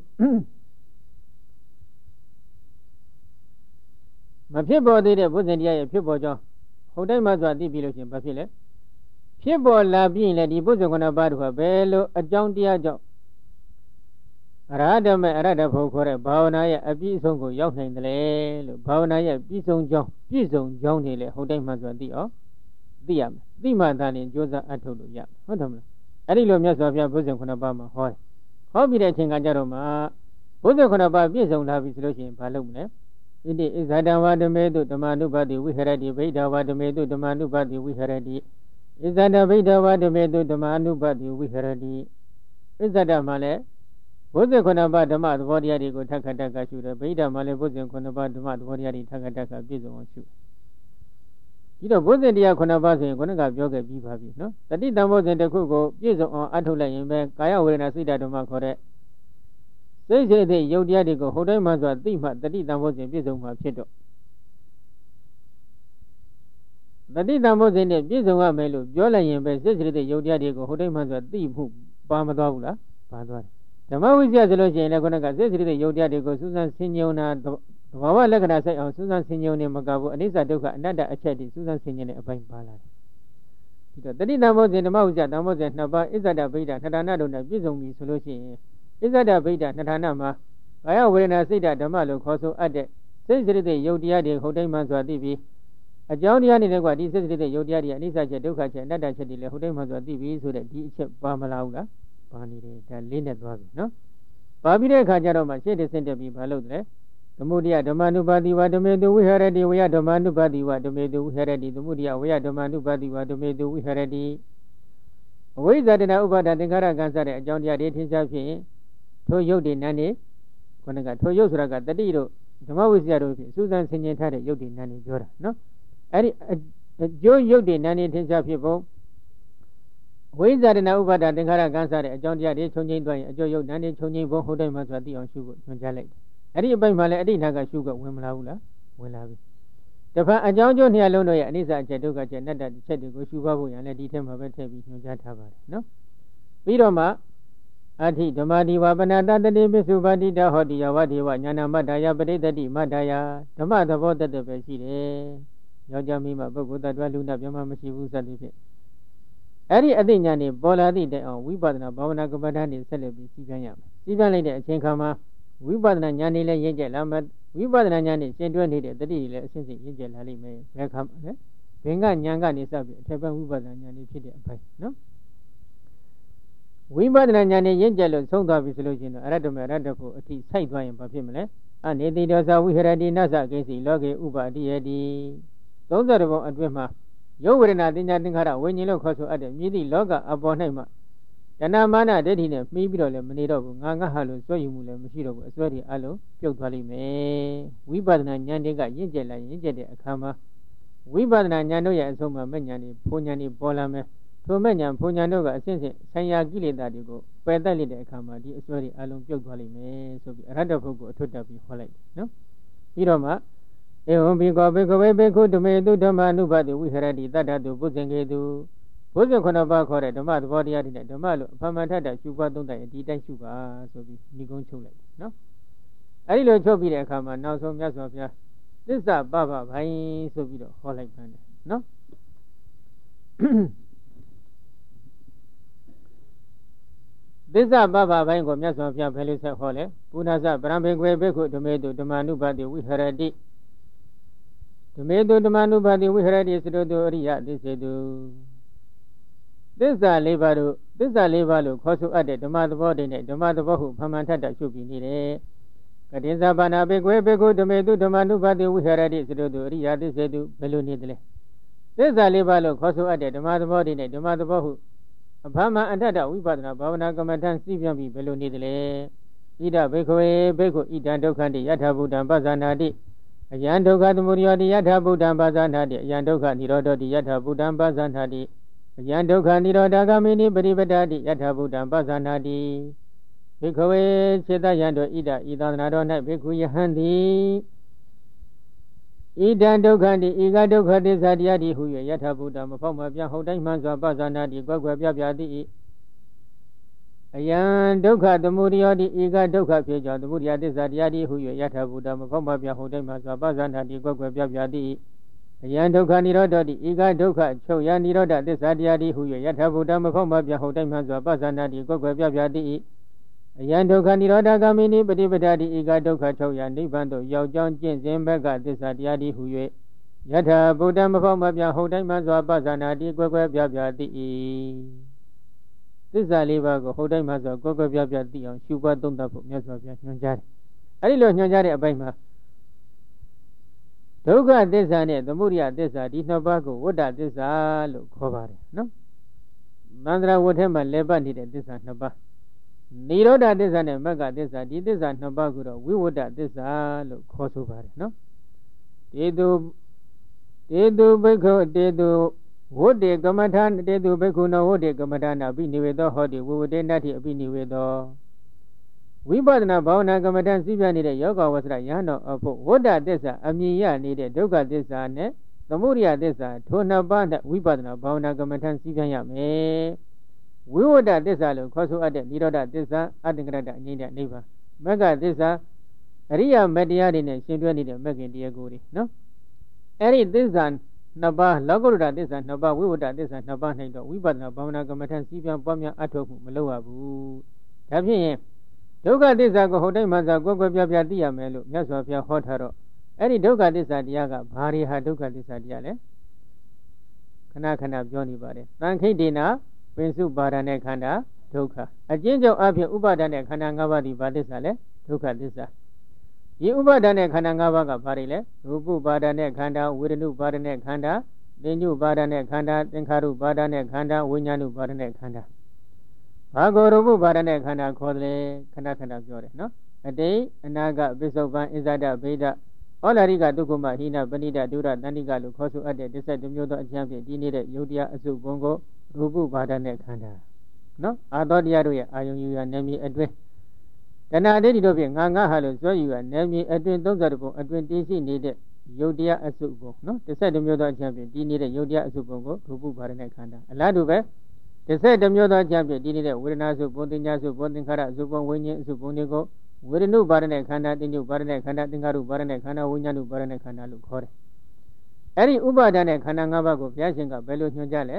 မဖြစ်ပေါ်သေးတဲ့ဘုဇင်တရားရဲ့ဖြစ်ပေါ်ကြောင်းဟိုတိုင်းမှာဆိုသိပြီလို့ရှင်ဘာဖြစ်လဲဖြစ်ပေါ်လာပြီးရင်လေဒီဘုဇင်ခုနှစ်ပါးတို့ဟာဘယ်လိုအကြောင်းတရားကြောင့်အရဟတမေအရဟတဖို့ခေါ်တဲ့ဘာဝနာရဲ့အပြည့်အစုံကိုရောက်နိုင်တယ်လေလို့ဘာဝနာရဲ့ပြည့်စုံကြောင်းပြည့်စုံကြောင်းနေလေဟိုတိုင်းမှာဆိုသိအောင်သိရမယ်သိမှသာလျှင်ကြိုးစားအထုတ်လို့ရမယ်ဟုတ်တယ်မလားအဲ့ဒီလိုမြတ်စွာဘုရားဘုဇင်ခုနှစ်ပါးမှာဟောတယ်ဟောပြီးတဲ့အချိန်ကကြတော့မှဘုဇင်ခုနှစ်ပါးပြည့်စုံလာပြီဆိုလို့ရှိရင်ဘာလုပ်မလဲဣတိဣဇဒံဝါဒမေတုဓမ္မနုပတိဝိဟရတိဗိဓဝါဒမေတုဓမ္မနုပတိဝိဟရတိဣဇဒဗိဓဝါဒမေတုဓမ္မနုပတိဝိဟရတိဣဇဒမှာလည်းဘုဇင်ခုနှစ်ပါးဓမ္မသဘောတရားတွေကိုထပ်ခတ်တက်ကရှုတယ်ဗိဓမှာလည်းဘုဇင်ခုနှစ်ပါးဓမ္မသဘောတရားတွေထပ်ခတ်တက်ကပြည့်စုံအောင်ရှုဒီတော့ဘုဇင်တရားခုနှစ်ပါးဆိုရင်ခုနကပြောခဲ့ပြီးပါပြီနော်တတိတံဘုဇင်တစ်ခုကိုပြည့်စုံအောင်အထုတ်လိုက်ရင်ပဲကာယဝေဒနာစိတ်ဓာတ်ဓမ္မခေါ်တဲ့စိတ်စိတ်တဲ့ယုတ်တရားတွေကိုဟိုတိုင်းမှဆိုသိမှတတိတံဘုဇင်ပြည့်စုံမှာဖြစ်တော့တတိတံဘုဇင်နဲ့ပြည့်စုံရမယ်လို့ပြောလိုက်ရင်ပဲစိတ်စိတ်တဲ့ယုတ်တရားတွေကိုဟိုတိုင်းမှဆိုသိမှုပါမသွားဘူးလားပါသွားတယ်ဓမ္မဝိဇ္ဇာဆိုလို့ရှိရင်လည်းခုနကစိတ်စိတ်တဲ့ယုတ်တရားတွေကိုစူးစမ်းဆင်ခြင်နာသဘာဝလက္ခဏာဆိုင်အောင်စူးစမ်းဆင်ခြင်နေမကဘူးအနိစ္စဒုက္ခအနတ္တအချက်တွေစူးစမ်းဆင်ခြင်တဲ့အပိုင်းပါလာတယ်ဒီတော့တတိတံဘုဇင်ဓမ္မဝိဇ္ဇာတံဘုဇင်နှစ်ပါးဣဇဒဗိဓနှဌာနတို့နဲ့ပြည့်စုံပြီဆိုလို့ရှိရင်ဣဇဒဗိဓနှဌာနမှာကာယဝေဒနာစိတ်ဓာတ်ဓမ္မလို့ခေါ်ဆိုအပ်တဲ့စိတ်စိတ်တဲ့ယုတ်တရားတွေဟုတ်တိုင်းမှစွာသိပြီးအကြောင်းတရားနေတဲ့ကွာဒီစိတ်စိတ်တဲ့ယုတ်တရားတွေအနိစ္စချက်ဒုက္ခချက်အနတ္တချက်တွေလည်းဟုတ်တိုင်းမှစွာသိပြီးဆိုတဲ့ဒီအချက်ပါမလားဘူးလားပါနေတယ်ဒါလေးနဲ့သွားပြီနော်ပါပြီးတဲ့အခါကျတော့မှရှေ့တဆင့်တက်ပြီးဘာလုပ်တယ်သမုဒိယဓမ္မနုပါတိဝဓမေတုဝိဟရတိဝယဓမ္မနုပါတိဝဓမေတုဝိဟရတိသမုဒိယဝယဓမ္မနုပါတိဝဓမေတုဝိဟရတိအဝိဇ္ဇာတနာဥပါဒသင်္ခါရကံစတဲ့အကြောင်းတရားတွေထင်ရှားဖြစ်ရင်ထိုယုတ်တွေနန်းနေခொနကထိုယုတ်ဆိုတာကတတိတို့ဓမ္မဝိဇ္ဇာတို့ဖြင့်စူးစမ်းဆင်ခြင်ထားတဲ့ယုတ်တွေနန်းနေပြောတာနော်အဲ့ဒီအကျိုးယုတ်တွေနန်းနေထင်ရှားဖြစ်ပုံဝိဇ္ဇာတနာဥပါဒသင်္ခါရကံစတဲ့အကြောင်းတရားတွေခြုံငိမ့်သွားရင်အကျိုးယုတ်နန်းနေခြုံငိမ့်ပုံဟုတ်တယ်မှဆိုတာသိအောင်ရှုဖို့ညွှန်ကြားလိုက်အဲ့ဒီအပိုင်းမှာလည်းအဋ္ဌိနာကရှုကဝင်မလာဘူးလားဝင်လာပြီတဖန်အကြောင်းကျိုးနှစ်ရလုံးတို့ရဲ့အနိစ္စအချက်ဒုက္ခချက်အနတ္တချက်တွေကိုရှုပါဖို့ရန်လည်းဒီထဲမှာပဲထည့်ပြီးညွှန်ကြားထားပါတယ်နော်ပြီးတော့မှအဋ္ဌိဓမ္မတိဝပနာတတတိပိစုပါတိတဟောတိယဝတိဝညာနာမတ္တယပရိသတိမတ္တယဓမ္မသဘောတတ်တဲ့ပဲရှိတယ်ယောက်ျားမိန်းမပုဂ္ဂိုလ်တ attva လူနာပြမမရှိဘူးစသည်ဖြင့်အဲ့ဒီအသိဉာဏ်တွေပေါ်လာသည့်တိုင်အောင်ဝိပဿနာဘာဝနာကမ္မဋ္ဌာန်းတွေဆက်လက်ပြီးစီးပြန်ရမယ်စီးပြန်လိုက်တဲ့အချိန်ခါမှာဝိပဿနာဉာဏ်တွေလည်းရင့်ကျက်လာမယ်ဝိပဿနာဉာဏ်နဲ့ရှင်တွဲနေတဲ့တတိတွေလည်းအစဉ်စဉ်ရင့်ကျက်လာလိမ့်မယ်ဘယ်ခါမှလဲဘင်္ဂဉာဏ်ကနေစပြီးအထက်ပိုင်းဝိပဿနာဉာဏ်တွေဖြစ်တဲ့အပိုင်းနော်ဝိပဿနာဉာဏ်နဲ့ရင့်ကျက်လို့ဆုံးသွားပြီဆိုလို့ရှိရင်တော့အရတ္တမအရတ္တဖို့အထိစိုက်သွားရင်ဘာဖြစ်မလဲအနေတိတောသဝိဟရတိနသကိစီလောကေဥပါတိယတိသုံးဆယ်ဘုံအတွင်းမှာယုတ်ဝေဒနာတင်ညာသင်္ခါရဝိညာဉ်လို့ခေါ်ဆိုအပ်တဲ့မြည်သည့်လောကအပေါ်၌မှတဏမာနဒိဋ္ဌိနဲ့မှီးပြီးတော့လည်းမနေတော့ဘူးငါငါဟာလို့စွဲယူမှုလည်းမရှိတော့ဘူးအစွဲတွေအလုံးပြုတ်သွားလိမ့်မယ်ဝိပဿနာဉာဏ်တွေကရင့်ကျက်လာရင့်ကျက်တဲ့အခါမှာဝိပဿနာဉာဏ်တို့ရဲ့အဆုံးမှာမဲ့ဉာဏ်တွေဘုံဉာဏ်တွေပေါ်လာမယ်ထိုမဲ့ဉာဏ်ဘုံဉာဏ်တို့ကအစဉ်စဉ်ဆံရကိလေသာတွေကိုပယ်တတ်လိုက်တဲ့အခါမှာဒီအစွဲတွေအလုံးပြုတ်သွားလိမ့်မယ်ဆိုပြီးအရဟတဘုတ်ကိုအထွတ်တက်ပြီးဟောလိုက်တယ်နော်ပြီးတော့မှဧဝံဘိကောဘေကဝေဘေခုဓမေတုဓမ္မနုပါတိဝိဟရတိတတ္တတုပုဇ္ဇင်ကေတုဘုဇ္ဇခုနှစ်ပါးခေါ်တဲ့ဓမ္မသဘောတရားတွေနဲ့ဓမ္မလို့အဖမှန်ထတာရှုပွားသုံးတိုင်ဒီတိုင်းရှုပါဆိုပြီးညီကုန်းချုပ်လိုက်နော်အဲဒီလိုချုပ်ပြီးတဲ့အခါမှာနောက်ဆုံးမြတ်စွာဘုရားသစ္စာပပဘိုင်းဆိုပြီးတော့ဟောလိုက်ပါတယ်နော်သစ္စာပပဘိုင်းကိုမြတ်စွာဘုရားဘယ်လိုဆက်ဟောလဲပုဏ္ဏစပရံဘေကွေဘေခုဓမေတုဓမ္မနုပါတိဝိဟရတိဓမေတုဓမ္မနုပါတိဝိဟရတိသရတုအရိယသစ္စေတုသစ္စာလေးပါးတို့သစ္စာလေးပါးလို့ခေါ်ဆိုအပ်တဲ့ဓမ္မသဘောတွေနဲ့ဓမ္မသဘောဟုဖမှန်ထတာရှုပြီးနေတယ်ကတိသဘာနာဘေကွေဘေခုဓမေတုဓမ္မနုပါတိဝိဟရတိသရတုအရိယသစ္စေတုဘယ်လိုနေသလဲသစ္စာလေးပါးလို့ခေါ်ဆိုအပ်တဲ့ဓမ္မသဘောတွေနဲ့ဓမ္မသဘောဟုအဖမှန်အထတာဝိပဿနာဘာဝနာကမ္မဋ္ဌာန်းစီးပြန်ပြီးဘယ်လိုနေသလဲဣဒဘေခွေဘေခုဣဒံဒုက္ခတိယထာဘုဒ္ဓံပဇာနာတိအယံဒုက္ခသမုဒယတိယထာဘုဒ္ဓံပဇာနာတိအယံဒုက္ခនិရောဓတိယထာဘုဒ္ဓံပဇာနာတိအယံဒုက္ခនិရောဓဂမိနိပရိပတ္တိယထာဘုဒ္ဓံပဇာနာတိဘေခွေစေတယံတို့ဣဒဤသာသနာတော်၌ဘေခုယဟန်တိဣဒံဒုက္ခတိဤကဒုက္ခသစ္စာတရားတိဟု၍ယထာဘုဒ္ဓမဖောက်မပြဟုတ်တိုင်းမှန်စွာပဇာနာတိကွယ်ကွယ်ပြပြသည်အယံဒုက္ခသမုဒယတိဤကဒုက္ခဖြစ်ကြောင်းသမုဒယသစ္စာတရားတိဟု၍ယထာဘုဒ္ဓမဖောက်မပြဟုတ်တိုင်းမှန်စွာပဇာနာတိကွယ်ကွယ်ပြပြသည်အယံဒုက္ခនិရောဓတိဤကဒုက္ခချုပ်ရនិရောဓသစ္စာတရားတိဟု၍ယထာဘုဒ္ဓမဖောက်မပြဟုတ်တိုင်းမှန်စွာပဇာနာတိကွယ်ကွယ်ပြပြသည်အယံဒုက္ခនិရောဓဂမိနိပฏิပဒတိဧကဒုက္ခချုပ်ရနိဗ္ဗာန်သို့ရောက်ကြောင်းကျင့်စဉ်ဘက်ကသစ္စာတရားတိဟု၍ယထာဗုဒ္ဓမဖောက်မပြဟုတ်တိုင်းမှစွာပဇာနာတိကွယ်ကွယ်ပြပြတိသစ္စာလေးပါးကိုဟုတ်တိုင်းမှစွာကွယ်ကွယ်ပြပြသိအောင်ရှုပွားသုံးသပ်ဖို့မြတ်စွာဘုရားညွှန်ကြားတယ်အဲဒီလိုညွှန်ကြားတဲ့အပိုင်းမှာဒုက္ခသစ္စာနဲ့သမုဒယသစ္စာဒီနှစ်ပါးကိုဝတ္တသစ္စာလို့ခေါ်ပါတယ်နော်မန္တရာဝတ်ထဲမှာလဲပတ်နေတဲ့သစ္စာနှစ်ပါးနိရောဓသစ္စာနဲ့မဂ္ဂသစ္စာဒီသစ္စာနှစ်ပါးကိုတော့ဝိဝတ္တသစ္စာလို့ခေါ်ဆိုပါတယ်နော်တေတုတေတုဘိက္ခုတေတုဝတ္တေကမ္မထာတေတုဘိက္ခုနောဝတ္တေကမ္မထာနာပိနိဝေသောဟောတိဝဝတေနတ္တိအပိနိဝေသောဝိပဿနာဘာဝနာကမ္မထာစီးပြနေတဲ့ယောဂဝဆရယဟန်တော်အဖို့ဝတ္တသစ္စာအမြင်ရနေတဲ့ဒုက္ခသစ္စာနဲ့သမုဒယသစ္စာထိုနှစ်ပါးနဲ့ဝိပဿနာဘာဝနာကမ္မထာစီးပြရမယ်ဝိဝတ္တသစ္စာလို့ခေါ်ဆိုအပ်တဲ့និရောဓသစ္စာအတ္တကရတအငြိမ့်တဲ့နိဗ္ဗာန်မဂ္ဂသစ္စာအရိယာမတရားတွေနဲ့ရှင်တွဲနေတဲ့မဂ္ဂင်တရားကိုတွေနော်အဲ့ဒီသစ္စာနှစ်ပါးလောကုတ္တရသစ္စာနှစ်ပါးဝိဝတ္တသစ္စာနှစ်ပါး၌တော့ဝိပဿနာဘာဝနာကမ္မထာစီးပြန်ပွားများအထောက်မှုမလုပ်ရဘူးဒါဖြင့်ရင်ဒုက္ခသစ္စာကိုဟုတ်တိုင်းမှသာကွယ်ကွယ်ပြပြသိရမယ်လို့မြတ်စွာဘုရားဟောထားတော့အဲ့ဒီဒုက္ခသစ္စာတရားကဘာတွေဟာဒုက္ခသစ္စာတရားလဲခဏခဏပြောနေပါတယ်သံခိတ္တေနာပင်စုပါဒနဲ့ခန္ဓာဒုက္ခအကျဉ်းချုပ်အဖြစ်ဥပါဒနဲ့ခန္ဓာ၅ပါးဒီဘာသစ္စာလဲဒုက္ခသစ္စာဒီဥပါဒနဲ့ခန္ဓာ၅ပါးကဘာတွေလဲရူပပါဒနဲ့ခန္ဓာဝေဒနုပါဒနဲ့ခန္ဓာသင်္ညုပါဒနဲ့ခန္ဓာသင်္ခါရုပါဒနဲ့ခန္ဓာဝိညာဏုပါဒနဲ့ခန္ဓာဘာကိုရူပပါဒနဲ့ခန္ဓာခေါ်တယ်ခဏခဏပြောတယ်နော်အတိတ်အနာဂတ်ပစ္စုပန်ဣဇဒဗေဒဩလာရိကဒုက္ခမဟိနပဏိဒဒုရတန္တိကလို့ခေါ်ဆိုအပ်တဲ့တစ်ဆက်တစ်မျိုးသောအကျမ်းဖြင့်ဒီနေတဲ့ယုတ်တရားအစုဘုံကိုရူပပါဒနဲ့ခန္ဓာနော်အာသောတရားတို့ရဲ့အာယုံယူရနယ်မြေအတွင်းတဏှာဒိဋ္ဌိတို့ဖြင့်ငါငါဟာလို့စွဲယူရနယ်မြေအတွင်းသုံးဆယ်ဘုံအတွင်းတည်ရှိနေတဲ့ယုတ်တရားအစုဘုံနော်တစ်ဆက်တစ်မျိုးသောအကျမ်းဖြင့်ဒီနေတဲ့ယုတ်တရားအစုဘုံကိုရူပပါဒနဲ့ခန္ဓာအလားတူပဲတစ်ဆက်တစ်မျိုးသောအကျမ်းဖြင့်ဒီနေတဲ့ဝေဒနာစုဘုံတင်ညာစုဘုံသင်္ခါရအစုဘုံဝိညာဉ်အစုဘုံတွေကိုဝေဒနုပါဒနဲ့ခန္ဓာသင်္ညုပါဒနဲ့ခန္ဓာသင်္ခါရုပါဒနဲ့ခန္ဓာဝိညာဏုပါဒနဲ့ခန္ဓာလို့ခေါ်တယ်အဲ့ဒီဥပါဒနဲ့ခန္ဓာ၅ပါးကိုဘုရားရှင်ကဘယ်လိုညွှန်ကြားလဲ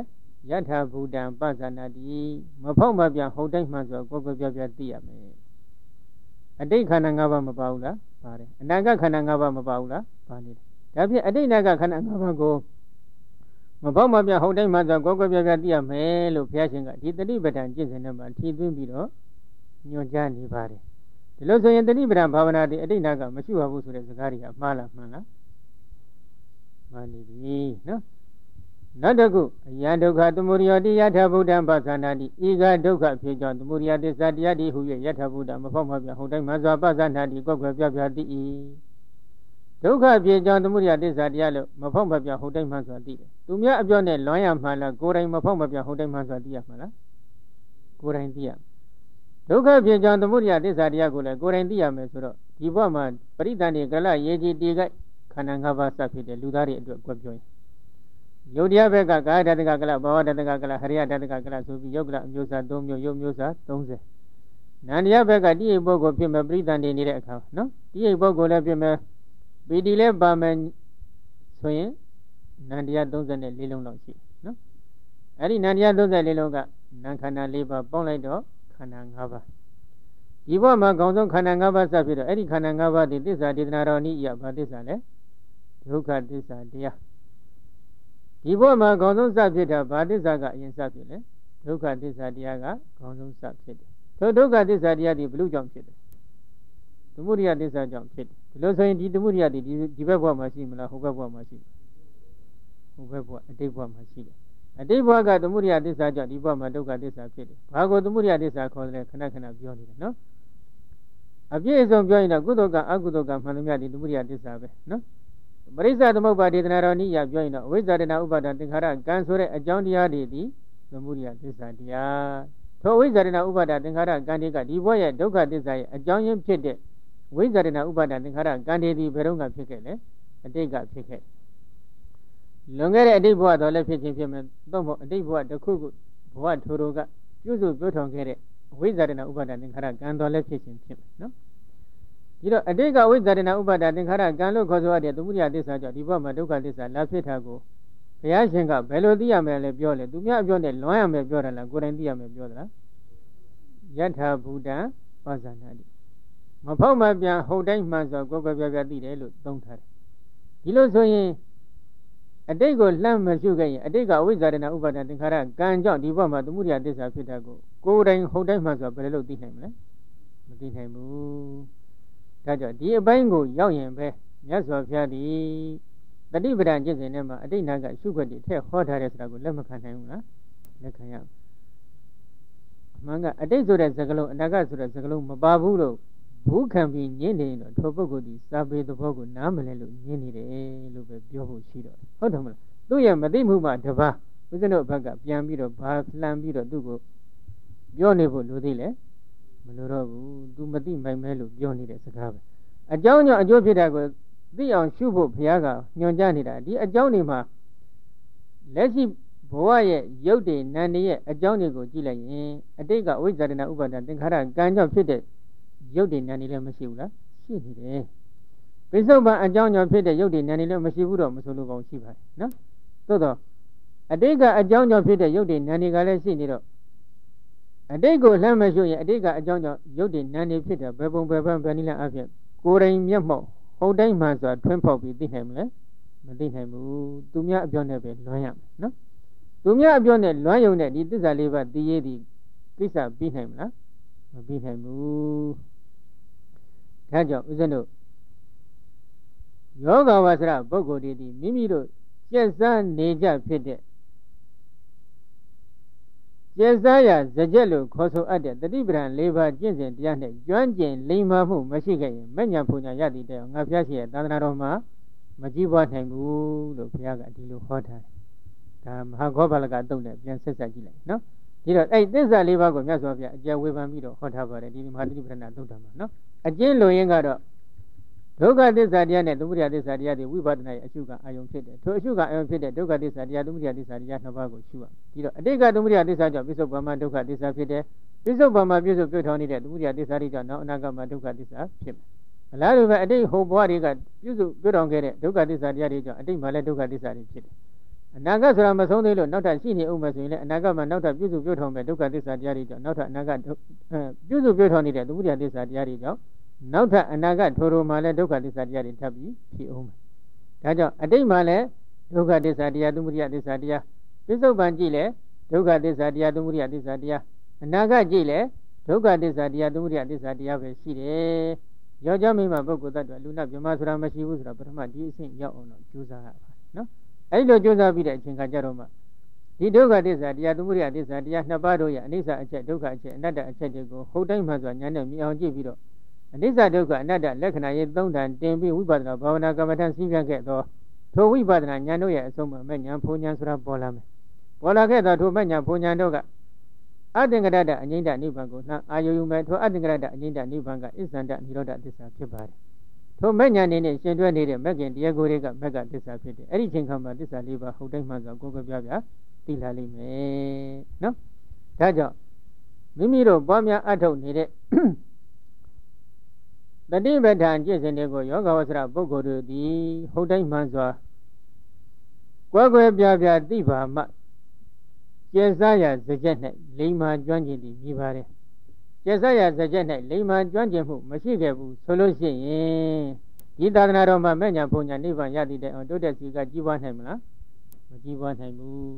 ယထာဘူတံပဇာနာတိမဖောက်မပြန်ဟုတ်တိုင်းမှဆိုကိုယ်ကိုယ်ပြပြသိရမယ်အတိတ်ခန္ဓာ၅ပါးမပါဘူးလားပါတယ်အနာဂတ်ခန္ဓာ၅ပါးမပါဘူးလားပါနေတယ်ဒါဖြင့်အတိတ်နာဂတ်ခန္ဓာ၅ပါးကိုမဖောက်မပြန်ဟုတ်တိုင်းမှဆိုကိုယ်ကိုယ်ပြပြသိရမယ်လို့ဘုရားရှင်ကဒီတတိပဋ္ဌာန်ကျင့်စဉ်ထဲမှာထည့်သွင်းပြီးတော့ညွှန်ကြားနေပါတယ်ဒီလိုဆိုရင်တတိပဋ္ဌာန်ဘာဝနာတိအတိတ်နာဂတ်မရှိပါဘူးဆိုတဲ့စကားတွေကမှားလားမှန်လားမှန်နေပြီနော်နောက်တစ်ခုအယံဒုက္ခသမုဒယတိယထာဘုဒ္ဓံပသနာတိဤကဒုက္ခဖြစ်ကြောင်းသမုဒယသစ္စာတရားတိဟု၍ယထာဘုဒ္ဓမဖောက်မပြဟုတ်တိုင်းမှစွာပသနာတိကွက်ကွယ်ပြပြသိ၏ဒုက္ခဖြစ်ကြောင်းသမုဒယသစ္စာတရားလို့မဖောက်မပြဟုတ်တိုင်းမှစွာသိတယ်သူများအပြောနဲ့လွန်ရမှလားကိုယ်တိုင်မဖောက်မပြဟုတ်တိုင်းမှစွာသိရမှာလားကိုယ်တိုင်သိရဒုက္ခဖြစ်ကြောင်းသမုဒယသစ္စာတရားကိုလည်းကိုယ်တိုင်သိရမယ်ဆိုတော့ဒီဘဝမှာပရိသန္တိကလရေကြီးတေခိုက်ခန္ဓာ၅ပါးစဖြစ်တဲ့လူသားတွေအတွက်ကွက်ပြောရင်ယုတ်တရားဘက်ကကာယတတကကလဘာဝတတကကလဟရိယတတကကလဆိုပြီးယုတ်ကလအမျိုးအစား၃မျိုးယုတ်မျိုးစား၃၀နန္တရားဘက်ကတိရိပုဂ္ဂိုလ်ဖြစ်မဲ့ပရိသန္တိနေတဲ့အခါနော်တိရိပုဂ္ဂိုလ်လည်းဖြစ်မဲ့ပီတိလည်းပါမယ်ဆိုရင်နန္တရား၃၄လုံးလောက်ရှိနော်အဲ့ဒီနန္တရား၃၄လုံးကနံခန္ဓာ၄ပါးပေါင်းလိုက်တော့ခန္ဓာ၅ပါးဒီဘဝမှာကောင်းဆုံးခန္ဓာ၅ပါးစဖြစ်တော့အဲ့ဒီခန္ဓာ၅ပါးဒီသစ္စာဒေသနာတော်နိယဘာသစ္စာလဲဒုက္ခသစ္စာတရားဒီဘဝမှာကောင်းဆုံးစဖြစ်တာဘာသစ္စာကအရင်စဖြစ်လဲဒုက္ခသစ္စာတရားကကောင်းဆုံးစဖြစ်တယ်ထိုဒုက္ခသစ္စာတရားဒီဘလို့ကြောင့်ဖြစ်တယ်သမုဒယသစ္စာကြောင့်ဖြစ်တယ်ဒီလိုဆိုရင်ဒီသမုဒယဒီဒီဘက်ဘဝမှာရှိမလားဟိုဘက်ဘဝမှာရှိဟိုဘက်ဘဝအတိတ်ဘဝမှာရှိတယ်အတိတ်ဘဝကသမုဒယသစ္စာကြောင့်ဒီဘဝမှာဒုက္ခသစ္စာဖြစ်တယ်ဘာကိုသမုဒယသစ္စာခေါ်တယ်ခဏခဏပြောနေတယ်နော်အပြည့်အစုံပြောရင်တော့ကုသိုလ်ကအကုသိုလ်ကမှန်သမျှဒီသမုဒယသစ္စာပဲနော်ပရိစ္ဆသမုပ္ပါဒေသနာတော်နိယပြောရင်တော့အဝိဇ္ဇာတနာဥပါဒသင်္ခါရကံဆိုတဲ့အကြောင်းတရားတွေဒီသမုဒယသစ္စာတရားထိုအဝိဇ္ဇာတနာဥပါဒသင်္ခါရကံတွေကဒီဘဝရဲ့ဒုက္ခသစ္စာရဲ့အကြောင်းရင်းဖြစ်တဲ့ဝိဇ္ဇာတနာဥပါဒသင်္ခါရကံတွေဒီဘယ်တော့မှဖြစ်ခဲ့လဲအတိတ်ကဖြစ်ခဲ့လွန်ခဲ့တဲ့အတိတ်ဘဝတော့လည်းဖြစ်ခြင်းဖြစ်မယ်သို့မဟုတ်အတိတ်ဘဝတစ်ခုခုဘဝထိုတို့ကပြုစုပြောထောင်ခဲ့တဲ့အဝိဇ္ဇာတနာဥပါဒသင်္ခါရကံတော်လည်းဖြစ်ခြင်းဖြစ်မယ်နော်ဒီတော့အတိတ်ကဝိဇ္ဇာတနာဥပါဒသင်္ခါရကံလို့ခေါ်ဆိုရတဲ့သမုဒယသစ္စာကြောင့်ဒီဘဝမှာဒုက္ခသစ္စာလာဖြစ်တာကိုဘုရားရှင်ကဘယ်လိုသိရမလဲပြောလဲသူများအပြောနဲ့လွန်ရမယ်ပြောတယ်လားကိုယ်တိုင်သိရမယ်ပြောသလားယထာဘူတံပဇာနာတိမဖောက်မပြန်ဟုတ်တိုင်းမှန်ဆိုကိုယ်ကိုယ်ပြပြသိတယ်လို့သုံးထားတယ်ဒီလိုဆိုရင်အတိတ်ကိုလှမ်းမရှုခဲ့ရင်အတိတ်ကဝိဇ္ဇာတနာဥပါဒသင်္ခါရကံကြောင့်ဒီဘဝမှာသမုဒယသစ္စာဖြစ်တာကိုကိုယ်တိုင်ဟုတ်တိုင်းမှန်ဆိုဘယ်လိုသိနိုင်မလဲမသိနိုင်ဘူးဒါကြောင့်ဒီအပိုင်းကိုရောက်ရင်ပဲမြတ်စွာဘုရားဒီတတိပဒံကျင့်စဉ်ထဲမှာအတိတ်နာကရှုခွက်တွေထည့်ဟောထားတဲ့ဆိုတာကိုလက်မခံနိုင်ဘူးလားလက်ခံရအမှန်ကအတိတ်ဆိုတဲ့စကားလုံးအနာဂတ်ဆိုတဲ့စကားလုံးမပါဘူးလို့ဘူးခံပြီးညင်းနေရင်တော့ထိုပုဂ္ဂိုလ်ဒီစာပေသဘောကိုနားမလဲလို့ညင်းနေတယ်လို့ပဲပြောဖို့ရှိတော့ဟုတ်တယ်မလားသူ့ရဲ့မသိမှုမှတပါးဦးဇင်းတို့ဘက်ကပြန်ပြီးတော့ဘာလှမ်းပြီးတော့သူ့ကိုပြောနေဖို့လိုသေးလဲမလိုတော့ဘူးသူမသိမိုင်မဲလို့ပြောနေတဲ့စကားပဲအကြောင်းကြောင့်အကျိုးဖြစ်တာကိုသိအောင်ရှုဖို့ဘုရားကညွှန်ကြားနေတာဒီအကြောင်းတွေမှာလက်ရှိဘဝရဲ့ရုပ်တွေနာမ်တွေရဲ့အကြောင်းတွေကိုကြည့်လိုက်ရင်အတိတ်ကဝိဇ္ဇာတနာဥပါဒသင်္ခါရကံကြောင့်ဖြစ်တဲ့ရုပ်တွေနာမ်တွေလည်းမရှိဘူးလားရှိနေတယ်ပိဿုပန်အကြောင်းကြောင့်ဖြစ်တဲ့ရုပ်တွေနာမ်တွေလည်းမရှိဘူးတော့မဆိုလိုကောင်းရှိပါတယ်နော်သို့တော့အတိတ်ကအကြောင်းကြောင့်ဖြစ်တဲ့ရုပ်တွေနာမ်တွေကလည်းရှိနေတော့အတိတ်ကိုလှမ်းမရှုရင်အတိတ်ကအကြောင်းကြောင့်ရုပ်တွေနာမ်တွေဖြစ်တယ်ဘယ်ပုံဘယ်ပန်းဘယ်နည်းလဲအဖြစ်ကိုယ်တိုင်မျက်မှောက်ဟုတ်တိုင်းမှဆိုတာထွန်းဖောက်ပြီးသိနိုင်မလဲမသိနိုင်ဘူးသူများအပြောနဲ့ပဲလွမ်းရမယ်နော်သူများအပြောနဲ့လွမ်းယုံတဲ့ဒီသစ္စာလေးပါးသိရည်ဒီကိစ္စပြီးနိုင်မလားမပြီးနိုင်ဘူးဒါကြောင့်ဦးဇင်းတို့ယောဂဝါစရပုဂ္ဂိုလ်တွေဒီမိမိတို့ကျက်စားနေကြဖြစ်တဲ့ကျက်စားရဇကြက်လို့ခေါ်ဆိုအပ်တဲ့တတိပဒံ၄ပါးကျင့်စဉ်တရားနဲ့ကျွမ်းကျင်လိမ္မာမှုမရှိခဲ့ရင်မဉ္ဇဉ်ပူညာရတည်တဲ့ငါဘုရားရှိရဲ့သာသနာတော်မှာမကြည့်ပွားနိုင်ဘူးလို့ဘုရားကဒီလိုဟောထားတယ်ဒါမဟာခောပါလကအတုံးနဲ့ပြန်ဆက်ဆက်ကြည့်လိုက်နော်ဒီတော့အဲ့သစ္စာ၄ပါးကိုမြတ်စွာဘုရားအကျယ်ဝေဖန်ပြီးတော့ဟောထားပါတယ်ဒီမဟာသတိပဋ္ဌာန်သုတ်တံမှာနော်အကျဉ်းလိုရင်းကတော့ဒုက္ခသစ္စာတရားနဲ့သမုဒယသစ္စာတရားတွေဝိပဿနာရဲ့အရှုခံအာယုံဖြစ်တယ်ထိုအရှုခံအာယုံဖြစ်တဲ့ဒုက္ခသစ္စာတရားသမုဒယသစ္စာတရားနှစ်ပါးကိုရှုရဒီတော့အတိတ်ကသမုဒယသစ္စာကြောင့်ပြစ္ဆုတ်ပံမှာဒုက္ခသစ္စာဖြစ်တယ်ပြစ္ဆုတ်ပံမှာပြစ္ဆုတ်ပြုထောင်နေတဲ့သမုဒယသစ္စာတွေကြောင့်နောက်အနာဂတ်မှာဒုက္ခသစ္စာဖြစ်မယ်အလားတူပဲအတိတ်ဟိုဘဝတွေကပြစ္ဆုတ်ပြုထောင်ခဲ့တဲ့ဒုက္ခသစ္စာတရားတွေကြောင့်အတိတ်မှာလည်းဒုက္ခသစ္စာတွေဖြစ်တယ်အနာဂတ်ဆိုတာမဆုံးသေးလို့နောက်ထပ်ရှိနေဦးမယ်ဆိုရင်လည်းအနာဂတ်မှာနောက်ထပ်ပြုစုပြောထောင်မဲ့ဒုက္ခသစ္စာတရားတွေကြောင့်နောက်ထပ်အနာဂတ်ပြုစုပြောထောင်နေတဲ့သမုဒယသစ္စာတရားတွေကြောင့်နောက်ထပ်အနာဂတ်ထိုထိုမှာလည်းဒုက္ခသစ္စာတရားတွေထပ်ပြီးဖြစ်ဦးမယ်ဒါကြောင့်အတိတ်မှာလည်းဒုက္ခသစ္စာတရားသမုဒယသစ္စာတရားပစ္စုပန်ကြည့်လဲဒုက္ခသစ္စာတရားသမုဒယသစ္စာတရားအနာဂတ်ကြည့်လဲဒုက္ခသစ္စာတရားသမုဒယသစ္စာတရားပဲရှိတယ်ယောက်ျားမိန်းမပုဂ္ဂိုလ်သတ္တဝါလူနာမြမဆိုတာမရှိဘူးဆိုတာပထမဒီအဆင့်ရောက်အောင်တော့ကြိုးစားရပါနော်အဲ့လိုကြိုးစားပြီးတဲ့အချိန်ခါကျတော့မှဒီဒုက္ခသစ္စာတရားသမုဒယသစ္စာတရားနှစ်ပါးတို့ရဲ့အနိစ္စအချက်ဒုက္ခအချက်အနတ္တအချက်တွေကိုဟုတ်တိုင်းမှဆိုညာနဲ့မြင်အောင်ကြည့်ပြီးတော့အနိစ္စဒုက္ခအနတ္တလက္ခဏာရေးသုံးဌာန်တင်ပြီးဝိပဿနာဘာဝနာကမ္မထံစည်းပြခဲ့သောထိုဝိပဿနာဉာဏ်တို့ရဲ့အဆုံးမှာမဲ့ဉာဏ်ဖုံဉာဏ်ဆိုတာပေါ်လာမယ်ပေါ်လာခဲ့သောထိုမဲ့ဉာဏ်ဖုံဉာဏ်တို့ကအတ္တင်္ဂရတအငိမ့်တနိဗ္ဗာန်ကိုနှံအာယုံမဲ့ထိုအတ္တင်္ဂရတအငိမ့်တနိဗ္ဗာန်ကအစ္ဆန္ဒနိရောဓသစ္စာဖြစ်ပါတယ်ထိုမဲ့ဉာဏ်နေနဲ့ရှင်တွဲနေတဲ့မဲ့ခင်တရားကိုယ်တွေကမဲ့ကသစ္စာဖြစ်တယ်အဲ့ဒီချိန်ခါမှာသစ္စာလေးပါဟုတ်တိုင်းမှဆိုကိုယ်ကပြပြသိလာလိမ့်မယ်နော်ဒါကြောင့်မိမိတို့ပွားများအထုတ်နေတဲ့တတိပဋ္ဌာန်ကျင့်စဉ်တွေကိုယောဂဝဆရာပုဂ္ဂိုလ်တို့သည်ဟုတ်တိုင်းမှစွာကွယ်ကွယ်ပြပြသိပါမှကျက်စားရစကြက်၌လိမ္မာကျွမ်းကျင်သည်မြည်ပါတယ်ကျက်စားရစကြက်၌လိမ္မာကျွမ်းကျင်မှုမရှိခဲ့ဘူးဆိုလို့ရှိရင်ဒီသာသနာတော်မှာမဲ့ညာဘုံညာနိဗ္ဗာန်ရသည်တဲ့အောင်တိုးတက်စီကကြီးပွားနိုင်မလားမကြီးပွားနိုင်ဘူး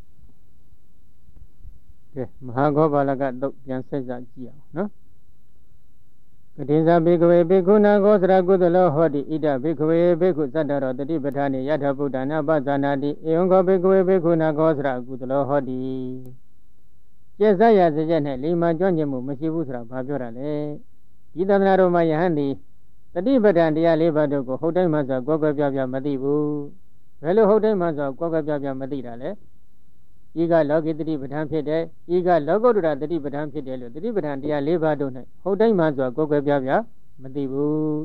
ကဲမဟာဂောပါလကတော့ပြန်ဆက်စားကြည့်အောင်နော်ကတိဇာဘေကဝေဘေကုဏဂောစရာကုသလောဟောတိဣဒဘေကဝေဘေကုသတ္တရောတတိပဋ္ဌာနေယထဗုဒ္ဓနာပဇာနာတိဧဝံဂောဘေကဝေဘေကုဏဂောစရာကုသလောဟောတိကျက်စားရစကြက်နဲ့လိမ္မာကျွမ်းကျင်မှုမရှိဘူးဆိုတာဘာပြောတာလဲဒီသဒ္ဒနာတော်မှာယဟန်ဒီတတိပဋ္ဌာန်တရားလေးပါးတို့ကိုဟုတ်တိုင်းမှဆိုကွက်ကွက်ပြပြမသိဘူးဘယ်လိုဟုတ်တိုင်းမှဆိုကွက်ကွက်ပြပြမသိတာလဲဤကလောကိတတိပဋ္ဌာန်ဖြစ်တယ်ဤကလောကုတ္တရာတတိပဋ္ဌာန်ဖြစ်တယ်လို့တတိပဋ္ဌာန်တရား၄ပါးတို့၌ဟုတ်တိုင်းမှဆိုကိုယ်ကွယ်ပြပြမသိဘူး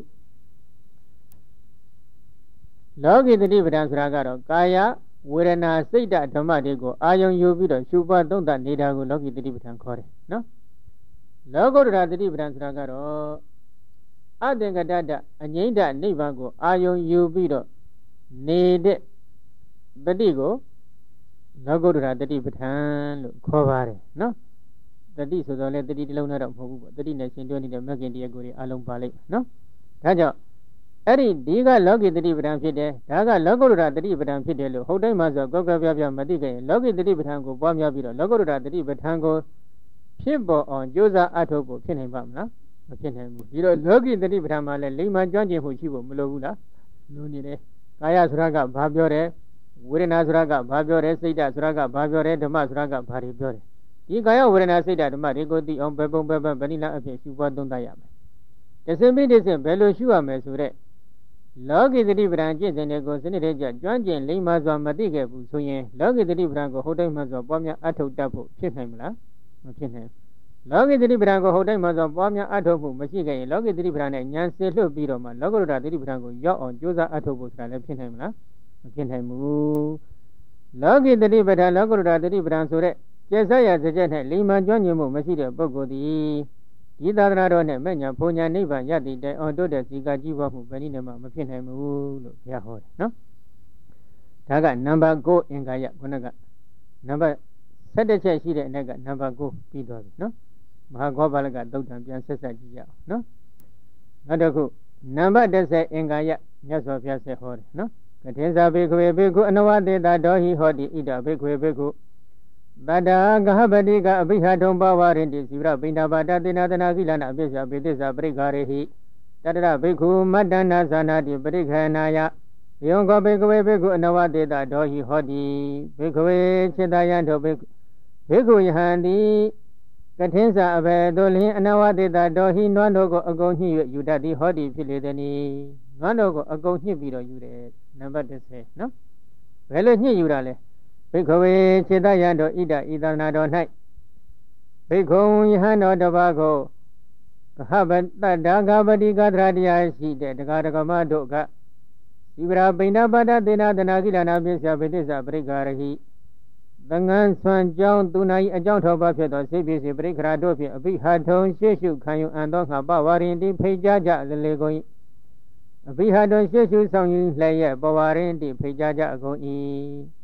လောကိတတိပဋ္ဌာန်ဆိုတာကတော့ကာယဝေဒနာစိတ်ဓဓမ္မတွေကိုအာယုံယူပြီးတော့ရှုပွားသုံးသပ်နေတာကိုလောကိတတိပဋ္ဌာန်ခေါ်တယ်နော်လောကုတ္တရာတတိပဋ္ဌာန်ဆိုတာကတော့အသင်္ကတတအငိမ့်တနိဗ္ဗာန်ကိုအာယုံယူပြီးတော့နေတဲ့တတိကိုလောကုတ္တရာတတိပဋ္ဌာန်လို့ခေါ်ပါတယ်နော်တတိဆိုတော့လေတတိတစ်လုံးနဲ့တော့မဟုတ်ဘူးပေါ့တတိနဲ့ရှင်တွဲနေတဲ့မဂ္ဂင်တရားကိုယ်တွေအလုံးပါလိမ့်မယ်နော်ဒါကြောင့်အဲ့ဒီဒီကလောကိတတိပဋ္ဌာန်ဖြစ်တယ်ဒါကလောကုတ္တရာတတိပဋ္ဌာန်ဖြစ်တယ်လို့ဟုတ်တိုင်းမှဆိုကောက်ကပြပြမသိခဲ့ရင်လောကိတတိပဋ္ဌာန်ကိုပွားများပြီးတော့လောကုတ္တရာတတိပဋ္ဌာန်ကိုဖြစ်ပေါ်အောင်ကြိုးစားအထောက်ဖို့ဖြစ်နိုင်ပါမလားမဖြစ်နိုင်ဘူးဒီတော့လောကိတတိပဋ္ဌာန်မှာလည်းလိမ္မာကျွမ်းကျင်မှုရှိဖို့မလိုဘူးလားလိုနေတယ်ကာယဆိုတာကဘာပြောတယ်ဝေဒနာဆိုတာကဘာပြောတယ်စိတ်ဓာတ်ဆိုတာကဘာပြောတယ်ဓမ္မဆိုတာကဘာတွေပြောတယ်ဒီကာယဝေဒနာစိတ်ဓာတ်ဓမ္မတွေကိုသိအောင်ဘယ်ပုံဘယ်ပန်းဗဏိလအဖြစ်ရှုပွားသုံးသပ်ရမယ်တစင်ပြီးတစင်ဘယ်လိုရှုရမယ်ဆိုတဲ့လောကိတတိပဋ္ဌာန်ကျင့်စဉ်တွေကိုစနစ်တကျကျွမ်းကျင်လိမ္မာစွာမသိခဲ့ဘူးဆိုရင်လောကိတတိပဋ္ဌာန်ကိုဟုတ်တိုင်းမှစွာပွားများအထောက်တတ်ဖို့ဖြစ်နိုင်မလားမဖြစ်နိုင်လောကိတတိပဋ္ဌာန်ကိုဟုတ်တိုင်းမှစွာပွားများအထောက်ဖို့မရှိခဲ့ရင်လောကိတတိပဋ္ဌာန်နဲ့ဉာဏ်စေလွှတ်ပြီးတော့မှလောကုတ္တရာတတိပဋ္ဌာန်ကိုရောက်အောင်ကြိုးစားအထောက်ဖို့ဆိုတာလည်းဖြစ်နိုင်မလားမဖြစ်နိုင်ဘူးလောကိတတိပဋ္ဌာန်လောကုတ္တရာတတိပဋ္ဌာန်ဆိုတဲ့ကျက်စားရစကြက်နဲ့လိမ္မာကျွမ်းကျင်မှုမရှိတဲ့ပုဂ္ဂိုလ်သည်ဒီသာသနာတော်နဲ့မဲ့ညာဘုံညာနိဗ္ဗာန်ရတည်တဲ့အောင်တိုးတဲ့စီကကြီးပွားမှုဘယ်နည်းနဲ့မှမဖြစ်နိုင်ဘူးလို့ဘုရားဟောတယ်နော်ဒါကနံပါတ်၉အင်္ဂါရခုနကနံပါတ်၁၁ချက်ရှိတဲ့အနက်ကနံပါတ်၉ပြီးသွားပြီနော်မဟာဂောပါလကသုတ်တံပြန်ဆက်ဆက်ကြည့်ရအောင်နော်နောက်တစ်ခုနံပါတ်၁၀အင်္ဂါရမြတ်စွာဘုရားဆက်ဟောတယ်နော်ကထေဇာဘေခွေဘေခုအနဝတေတာဒောဟိဟောတိဣဒဘေခွေဘေခုတတ္တာဂဟပတိကအဘိဟထုံဘဝရင်တိစီဝရပိဏဘာတသေနာသနာကိလနာအပိစ္ဆာဘေသစ္စာပရိက္ခရေဟိတတ္တရဘေခုမတ္တနာသနာတိပရိက္ခဏာယယောဂဘေကဝေဘေခုအနဝတေတာဒောဟိဟောတိဘေကဝေစေတယံထောဘေဘေခုယဟံတိကထင်းစာအဘေတို့လင်းအနဝတေတာဒောဟိနွမ်းတို့ကိုအကုန်ညှိ၍ယူတတ်သည်ဟောတိဖြစ်လေသည်။နွမ်းတို့ကိုအကုန်ညှိပြီးတော့ယူတယ်နံပါတ်၁၀နော်ဘယ်လိုညှိယူတာလဲဘိက္ခဝေစေတယံတို့ဣဒဣသနာတော်၌ဘိက္ခုယဟန်တော်တပါးကိုကဟပတ္တဒါဂပတိကသရတရားရှိတဲ့တရားဓမ္မတို့ကသီဝရပိဏပါဒသေနာသနာကိလနာပစ္စယပိဋ္ဌိပရိက္ခရဟိသံဃံဆွမ်းကြောင်းသူနာ၏အကြောင်းထောက်ပါဖြစ်သောစိတ်ပစ္စည်းပရိက္ခရာတို့ဖြင့်အဘိဟထုံရှေ့ရှုခံယူအံသောငါပဝရင်တိဖိတ်ကြကြလေကုန်၏အဘိဟထုံရှေ့ရှုဆောင်ယူလျက်ပဝရင်တိဖိတ်ကြကြအကုန်၏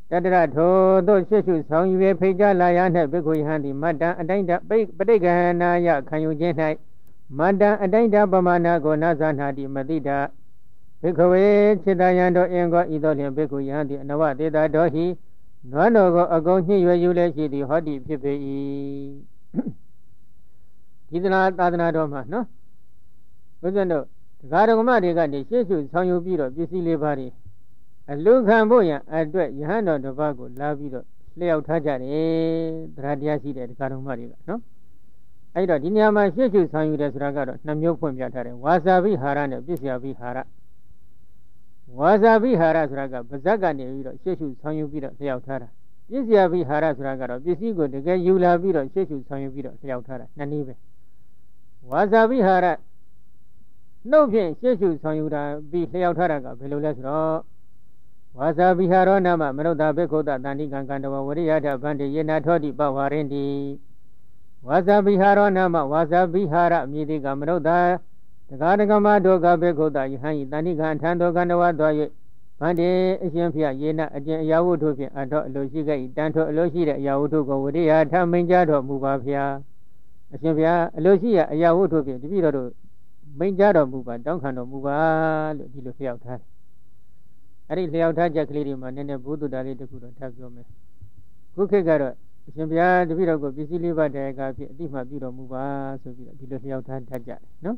တတရထိုသို့ရှေ့ရှုဆောင်ယူ၍ဖိတ်ကြားလာရနှင့်ဘိက္ခုယဟန်သည်မတ္တအတိုင်းတပိပဋိက္ခဏာယခံယူခြင်း၌မတ္တအတိုင်းတပမာဏကိုနာဇာနာတိမတိတာဘိက္ခဝေจิตယံတို့အင်္ဂောဤသို့လျှင်ဘိက္ခုယဟန်သည်အနဝတေတာတော်ဟိနွမ်းတော်ကိုအကုန်ညှိရွယ်ယူလည်းရှိသည်ဟောတိဖြစ်ပေ၏ဒီသနာသာသနာတော်မှာနော်ဘုရားတို့ဒကာဒကမတွေကနေရှေ့ရှုဆောင်ယူပြီးတော့ပစ္စည်းလေးပါးတွေအလူခံဖို့ရန်အတွက်ယဟန်တော်တစ်ပါးကိုလာပြီးတော့လျှောက်ထားကြတယ်တရားတရားရှိတဲ့ဒကာဒကမတွေကနော်အဲ့တော့ဒီနေရာမှာရှေ့ရှုဆောင်ယူတယ်ဆိုတာကတော့နှစ်မျိုးဖွင့်ပြထားတယ်ဝါစာပိဟာရနဲ့ပစ္စယပိဟာရဝါစာပိဟာရဆိုတာကပါဇက်ကနေပြီးတော့ရှေ့ရှုဆောင်ယူပြီးတော့လျှောက်ထားတာပစ္စယပိဟာရဆိုတာကတော့ပစ္စည်းကိုတကယ်ယူလာပြီးတော့ရှေ့ရှုဆောင်ယူပြီးတော့လျှောက်ထားတာနှစ်နည်းပဲဝါစာပိဟာရနှုတ်ဖြင့်ရှေ့ရှုဆောင်ယူတာပြီးလျှောက်ထားတာကဘယ်လိုလဲဆိုတော့ဝါစာပိဟာရောနာမမနုဿဘိက္ခုတတန္တိကံကန္တဝဝရိယထဗန္တိယေနာထောတိပဝရင်းတိဝါစာပိဟာရောနာမဝါစာပိဟာရအမည်သည်ကမနုဿတကာဒကမဒုက္ခဘိက္ခုတယဟန်ဤတန္တိကံထံတော်ကန္တဝသွား၍ဗန္တိအရှင်ဖျားယေနာအကျင့်အရာဝတ္ထုဖြင့်အထောအလိုရှိခဲ့၏တန်ထောအလိုရှိတဲ့အရာဝတ္ထုကိုဝရိယထမိန်ကြတော်မူပါဖျားအရှင်ဖျားအလိုရှိရာအရာဝတ္ထုဖြင့်တပည့်တော်တို့မိန်ကြတော်မူပါတောင်းခံတော်မူပါလို့ဒီလိုလျှောက်ထားတယ်အဲ့ဒီလျှောက်ထားချက်ကလေးတွေမှာနည်းနည်းဘုဒ္ဓတာလေးတစ်ခုတော့ထပ်ပြောမယ်ခုခေတ်ကတော့အရှင်ဘုရားတပည့်တော်ကိုပစ္စည်းလေးပါးတရားကဖြစ်အတိမှပြုတော်မူပါဆိုပြီးတော့ဒီလိုလျှောက်ထားထပ်ကြတယ်နော်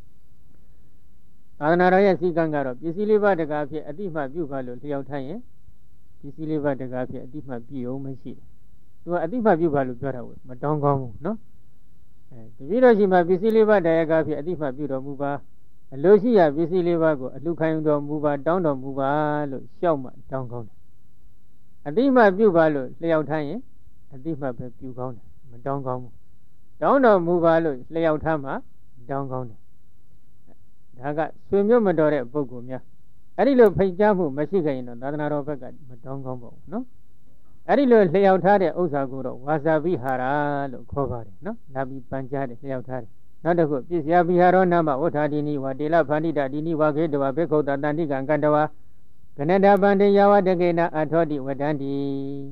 သာသနာတော်ရဲ့စည်းကမ်းကတော့ပစ္စည်းလေးပါးတရားဖြစ်အတိမှပြုပါလို့လျှောက်ထားရင်ပစ္စည်းလေးပါးတရားဖြစ်အတိမှပြုအောင်မရှိတယ်သူကအတိမှပြုပါလို့ပြောတာကိုမတောင်းကောင်းဘူးနော်အဲတပည့်တော်ရှိမှပစ္စည်းလေးပါးတရားကဖြစ်အတိမှပြုတော်မူပါအလိုရှိရာပစ္စည်းလေးပါးကိုအလှခံတော်မူပါတောင်းတော်မူပါလို့ရှောက်မှတောင်းကောင်းတယ်အတိမှပြုပါလို့လျှောက်ထားရင်အတိမှပဲပြုကောင်းတယ်မတောင်းကောင်းဘူးတောင်းတော်မူပါလို့လျှောက်ထားမှတောင်းကောင်းတယ်ဒါကဆွေမျိုးမတော်တဲ့ပုဂ္ဂိုလ်များအဲ့ဒီလိုဖိတ်ကြားမှုမရှိခဲ့ရင်တော့သာသနာတော်ဘက်ကမတောင်းကောင်းပါဘူးနော်အဲ့ဒီလိုလျှောက်ထားတဲ့ဥစ္စာကိုတော့ဝါစာပိဟာရလို့ခေါ်ပါတယ်နော်လာပြီးပန်ကြားတယ်လျှောက်ထားတယ်နောက်တစ်ခုပစ္စယပိဟာရောနာမဝဋ္ဌာတိနိဝတေလဖန္တိတတိနိဝခေတဝဘေက္ခုတတန္တိကံကန္တဝကနတပန္တေယဝတကေနအထောတိဝတ္တန္တိ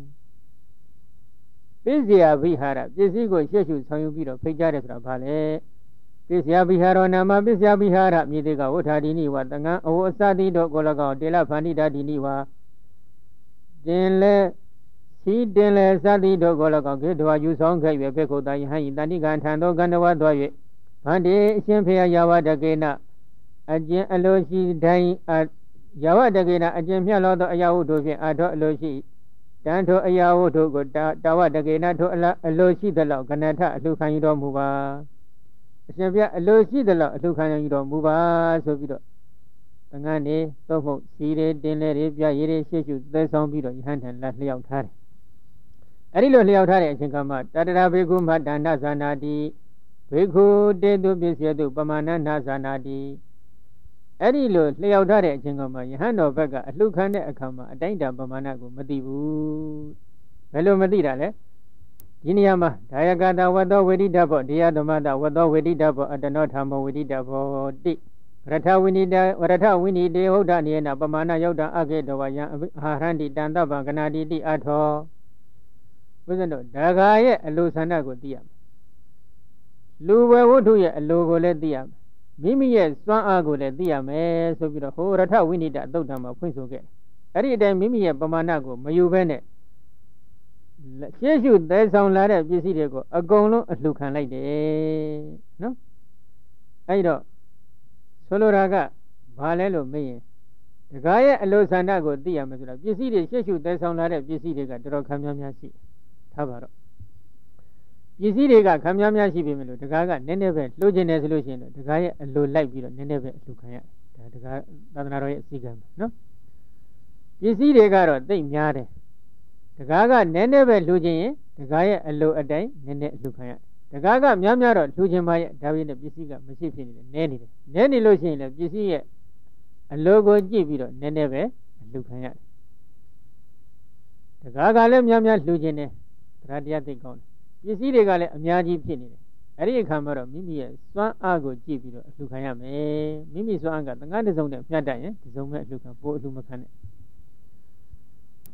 ပစ္စယပိဟာရပစ္စည်းကိုရှေ့ရှုဆောင်ယူပြီးတော့ဖိတ်ကြားတယ်ဆိုတာဘာလဲပစ္စယပိဟာရောနာမပစ္စယပိဟာရမြေတေကဝဋ္ဌာတိနိဝတငံအဝအစတိတို့ကို၎င်းတေလဖန္တိတတိနိဝတင်လေစီတင်လေစသည်တို့ကို၎င်းခေတဝယူဆောင်ခဲ့၍ဘေက္ခုတယဟံဤတန္တိကံထံတော်ကန္တဝသွား၍ဗန္တိအရှင်ဖေယယာဝတကေနအကျင့်အလိုရှိတိုင်းယာဝတကေနအကျင့်မြတ်လောသောအရာဝတ္ထုဖြင့်အထောအလိုရှိတန်ထိုအရာဝတ္ထုကိုတာဝတကေနထိုအလိုရှိသလောက်ကနထအလှခံယူတော်မူပါအရှင်ဖေယအလိုရှိသလောက်အလှခံယူတော်မူပါဆိုပြီးတော့ငငန်းနေသုံးဖို့စီတွေတင်လေတွေပြရည်တွေရှေ့ရှုသဲဆောင်ပြီးတော့ယဟန်ထံလျှောက်ထားတယ်အဲ့ဒီလိုလျှောက်ထားတဲ့အချိန်ကမှတတရာဘေကုမဒါနဇာနာတိဘေခုတေတုပစ္စယတုပမာဏနာဇာနာတိအဲ့ဒီလိုလျှောက်ထားတဲ့အချိန်ကမှယဟန်တော်ဘက်ကအလှခံတဲ့အခါမှာအတိုင်းတန်ပမာဏကိုမသိဘူးဘယ်လိုမသိတာလဲဒီနေရာမှာဒါယကတာဝတ္တဝေဒိတဘောတရားသမတဝတ္တဝေဒိတဘောအတနောထာမဝေဒိတဘောတိရထဝိနိတဝရထဝိနိတေဟုတ်တာနေနာပမာဏရောက်တာအခေတဝယံအာဟရန္တိတန်တပံကနာတိတိအထောဘုဇ္ဇတို့ဒါဂါရဲ့အလိုဆန္ဒကိုသိရမယ်လူဝေဝတ္ထုရဲ့အလိုကိုလည်းသိရမယ်မိမိရဲ့စွမ်းအားကိုလည်းသိရမယ်ဆိုပြီးတော့ဟိုရထဝိနိတသုတ်တံမှာဖွင့်ဆိုခဲ့အဲ့ဒီအတိုင်းမိမိရဲ့ပမာဏကိုမယူဘဲနဲ့ရှေ့ရှုသဲဆောင်လာတဲ့ပစ္စည်းတွေကိုအကုန်လုံးအလှခံလိုက်တယ်နော်အဲ့တော့ဆိုလိုတာကဘာလဲလို့မေးရင်တကားရဲ့အလိုဆန္ဒကိုသိရမယ်ဆိုတာပစ္စည်းတွေရှေ့ရှုသဲဆောင်လာတဲ့ပစ္စည်းတွေကတော်တော်ခံများများရှိထားပါတော့ပစ္စည်းတွေကခံများများရှိပြီမလို့တကားကနည်းနည်းပဲလှုပ်ခြင်းတယ်ဆိုလို့ရှိရင်တော့တကားရဲ့အလိုလိုက်ပြီးတော့နည်းနည်းပဲအလှခံရဒါတကားသာသနာတော်ရဲ့အစည်းကမ်းပဲနော်ပစ္စည်းတွေကတော့သိပ်များတယ်တကားကနည်းနည်းပဲလှုပ်ခြင်းရင်တကားရဲ့အလိုအတိုင်းနည်းနည်းအလှခံရတကားကများများတော့လှုပ်ခြင်းမရဲ့ဒါပေမဲ့ပစ္စည်းကမရှိဖြစ်နေတယ်နည်းနေတယ်နည်းနေလို့ရှိရင်လည်းပစ္စည်းရဲ့အလိုကိုကြည့်ပြီးတော့နည်းနည်းပဲအလှခံရတယ်တကားကလည်းများများလှုပ်ခြင်းတယ်တရားတရားသိကောင်းတယ်ပစ္စည်းတွေကလည်းအများကြီးဖြစ်နေတယ်အဲ့ဒီအခါမှာတော့မိမိရဲ့စွမ်းအားကိုကြည့်ပြီးတော့အလှခံရမယ်မိမိစွမ်းအားကတငါးတစ်စုံနဲ့မျှတရင်ဒီစုံမဲ့အလှခံပို့အလှမခံနဲ့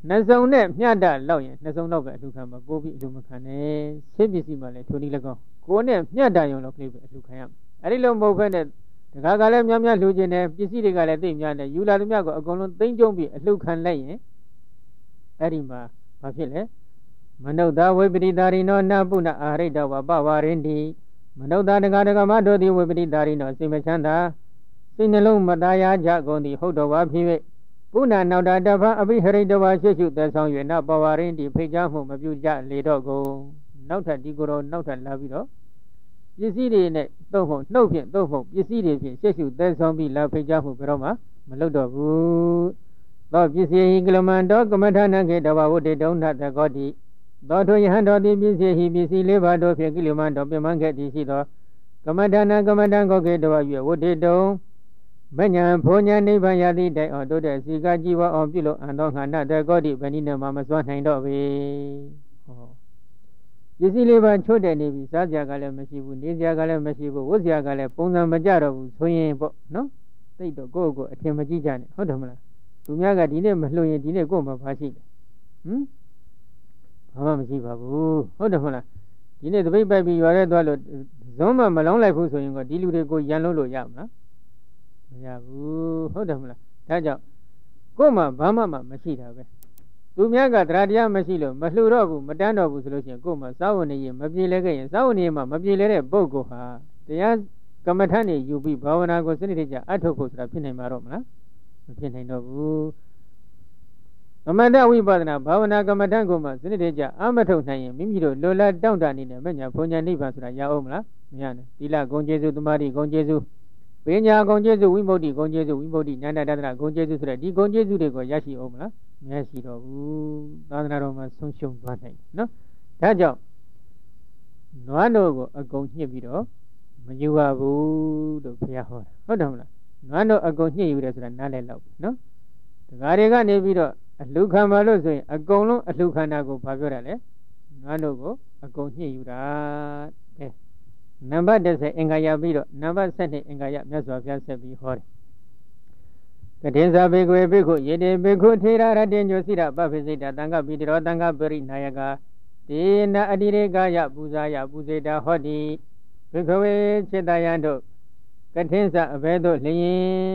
နှစ်စုံနဲ့မျှတလောက်ရင်နှစ်စုံတော့ပဲအလှခံမှာပို့ပြီးအလှမခံနဲ့ဆေးပစ္စည်းမှလည်းထိုနည်း၎င်းကိုယ်နဲ့မျှတရုံလောက်ကလေးပဲအလှခံရမယ်အဲ့ဒီလိုမဟုတ်ဘဲနဲ့တခါကလည်းများများလှူခြင်းနဲ့ပစ္စည်းတွေကလည်းသိများနဲ့ယူလာသမျှကိုအကုန်လုံးသိမ့်ကျုံပြီးအလှခံလိုက်ရင်အဲ့ဒီမှာဘာဖြစ်လဲမနုဿဝိပရိတာရိနောနပုဏ္ဏအာရိတဝပဝရိန္တိမနုဿတက္ကတက္ကမတို့သည်ဝိပရိတာရိနောစိတ်မချမ်းသာစိတ်နှလုံးမတရားကြကုန်သည်ဟုတ်တော်ပါဖြစ်၍ပုဏ္ဏနောက်တာတဖန်အဘိဟရိတဝါရှိရှိသက်ဆောင်၍နပဝရိန္တိဖိတ်ကြားမှုမပြုကြလေတော့ကုန်နောက်ထပ်ဒီကိုယ်တော်နောက်ထပ်လာပြီးတော့ပစ္စည်းတွေနဲ့သုံးဖို့နှုတ်ဖြင့်သုံးဖို့ပစ္စည်းတွေဖြင့်ရှိရှိသက်ဆောင်ပြီးလာဖိတ်ကြားမှုဘယ်တော့မှမလုပ်တော့ဘူးသောပစ္စည်းဟိကလမန္တောကမ္မထာနခေတဝဝုတေတုံဏတကောတိသောထိုယဟန်တော်သည်ပစ္စည်းဟိပစ္စည်းလေးပါးတို့ဖြင့်ကိလမန္တောပြမန်းခဲ့သည်ရှိသောကမ္မထာနကမ္မထံကောကေတဝ၍ဝုတေတုံမညာဘုံညာနိဗ္ဗာန်ရသည့်တိုင်အောင်တို့တဲ့စီကကြည်ဝအောင်ပြုလို့အံတော်ခန္ဓာတကောတိဗဏိနမှာမစွမ်းနိုင်တော့ပေဟောပစ္စည်းလေးပါးချို့တဲ့နေပြီစားကြကလည်းမရှိဘူးနေကြကလည်းမရှိဘူးဝတ်ကြကလည်းပုံစံမကြတော့ဘူးဆိုရင်ပေါ့နော်သိတော့ကိုယ့်ကိုယ်အထင်မကြီးကြနဲ့ဟုတ်တယ်မလားသူများကဒီနေ့မလှုပ်ရင်ဒီနေ့ကိုယ်မှာဘာရှိလဲဟမ်ဘာမှမရှိပါဘူးဟုတ်တယ်မလားဒီနေ့တပိတ်ပိုက်ပြီးရွာရဲသွားလို့ဇွန်းမမလောင်းလိုက်ဘူးဆိုရင်ကဒီလူတွေကိုရန်လို့လို့ရမလားမရဘူးဟုတ်တယ်မလားဒါကြောင့်ကိုယ်မှာဘာမှမမရှိတာပဲသူများကတရားတရားမရှိလို့မလှူတော့ဘူးမတန်းတော့ဘူးဆိုလို့ရှိရင်ကိုယ်မှာစာဝဏီရမပြေလဲခဲ့ရင်စာဝဏီရမှာမပြေလဲတဲ့ပုဂ္ဂိုလ်ဟာတရားကမ္မထန်နေယူပြီးဘာဝနာကိုစနစ်တကျအထုတ်ဖို့ဆိုတာဖြစ်နိုင်မှာတော့မလားမဖြစ်နိုင်တော့ဘူးသမထဝိပဿနာဘာဝနာကမ္မထံကိုမှစနစ်တကျအမထုတ်နိုင်ရင်မိမိတို့လိုလားတောင့်တနေနဲ့မညာဘုံညာနိဗ္ဗာန်ဆိုတာရအောင်မလားမရနဲ့သီလဂုဏ်ကျေးဇူးသမာဓိဂုဏ်ကျေးဇူးပညာဂုဏ်ကျေးဇူးဝိမု ക്തി ဂုဏ်ကျေးဇူးဝိမု ക്തി ဉာဏတတနာဂုဏ်ကျေးဇူးဆိုတဲ့ဒီဂုဏ်ကျေးဇူးတွေကိုရရှိအောင်မလားမရရှိတော့ဘူးသာသနာတော်မှာဆုံးရှုံးသွားနိုင်တယ်နော်ဒါကြောင့်နွားတို့ကိုအကုန်ညှစ်ပြီးတော့မယူပါဘူးလို့ဘုရားဟောတာဟုတ်တယ်မလားနွားတို့အကုန်ညှစ်ယူတယ်ဆိုတာနားလည်လောက်နော်ဒကာတွေကနေပြီးတော့အလှခံပါလို့ဆိုရင်အကုန်လုံးအလှခန္ဓာကိုဘာပြောတာလဲနွားတို့ကိုအကုန်ညှစ်ယူတာအဲနံပါတ်တစ်ဆယ်အင်္ဂါရပြီးတော့နံပါတ်ဆယ်နှစ်အင်္ဂါရမြတ်စွာဘုရားဆက်ပြီးဟောတယ်ကတိဇာဘေကွေဘေခုယေတေဘေခုထေရရတေညောစိရပပိစိတတံဃပိတိရောတံဃပရိနာယကတေနအတိရေကာယပူဇာယပူဇေတာဟောတိဘေခဝေစေတယံတို့ကထင်းစအဘဲတို့လျင်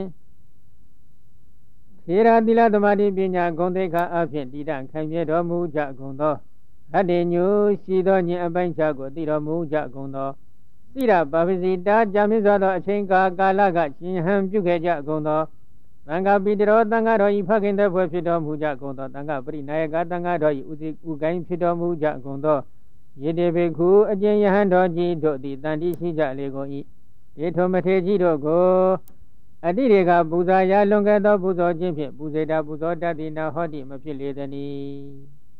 ထေရသီလသမာဓိပညာဂုဏ်သိက္ခာအဖြင့်တည်တံ့ခိုင်မြဲတော်မူကြကုန်သောအတ္တေညုရှိသောဉာဏ်အပိုင်းခြားကိုသိတော်မူကြကုန်သောစိရပပိစိတာကြာမြင့်စွာသောအချိန်ကာကာလကရှင်ဟံပြုခဲ့ကြကုန်သောသံဃာပိတရောသံဃာတော်ဤဖခင်တဲ့ဘွယ်ဖြစ်တော်မူကြကုန်သောသံဃာပရိနာယကသံဃာတော်ဤဥစီဥကိုင်းဖြစ်တော်မူကြကုန်သောယေတေဘေခုအကျဉ်ယဟန်တော်ကြီးတို့သည်တန်တိရှိကြလေကုန်၏ဒေထုမထေကြီးတို့ကိုအတိတွေကပူဇာရလွန်ကဲသောပူဇော်ခြင်းဖြင့်ပူဇေတာပူဇော်တတ်သည်နာဟောတိမဖြစ်လေသနည်း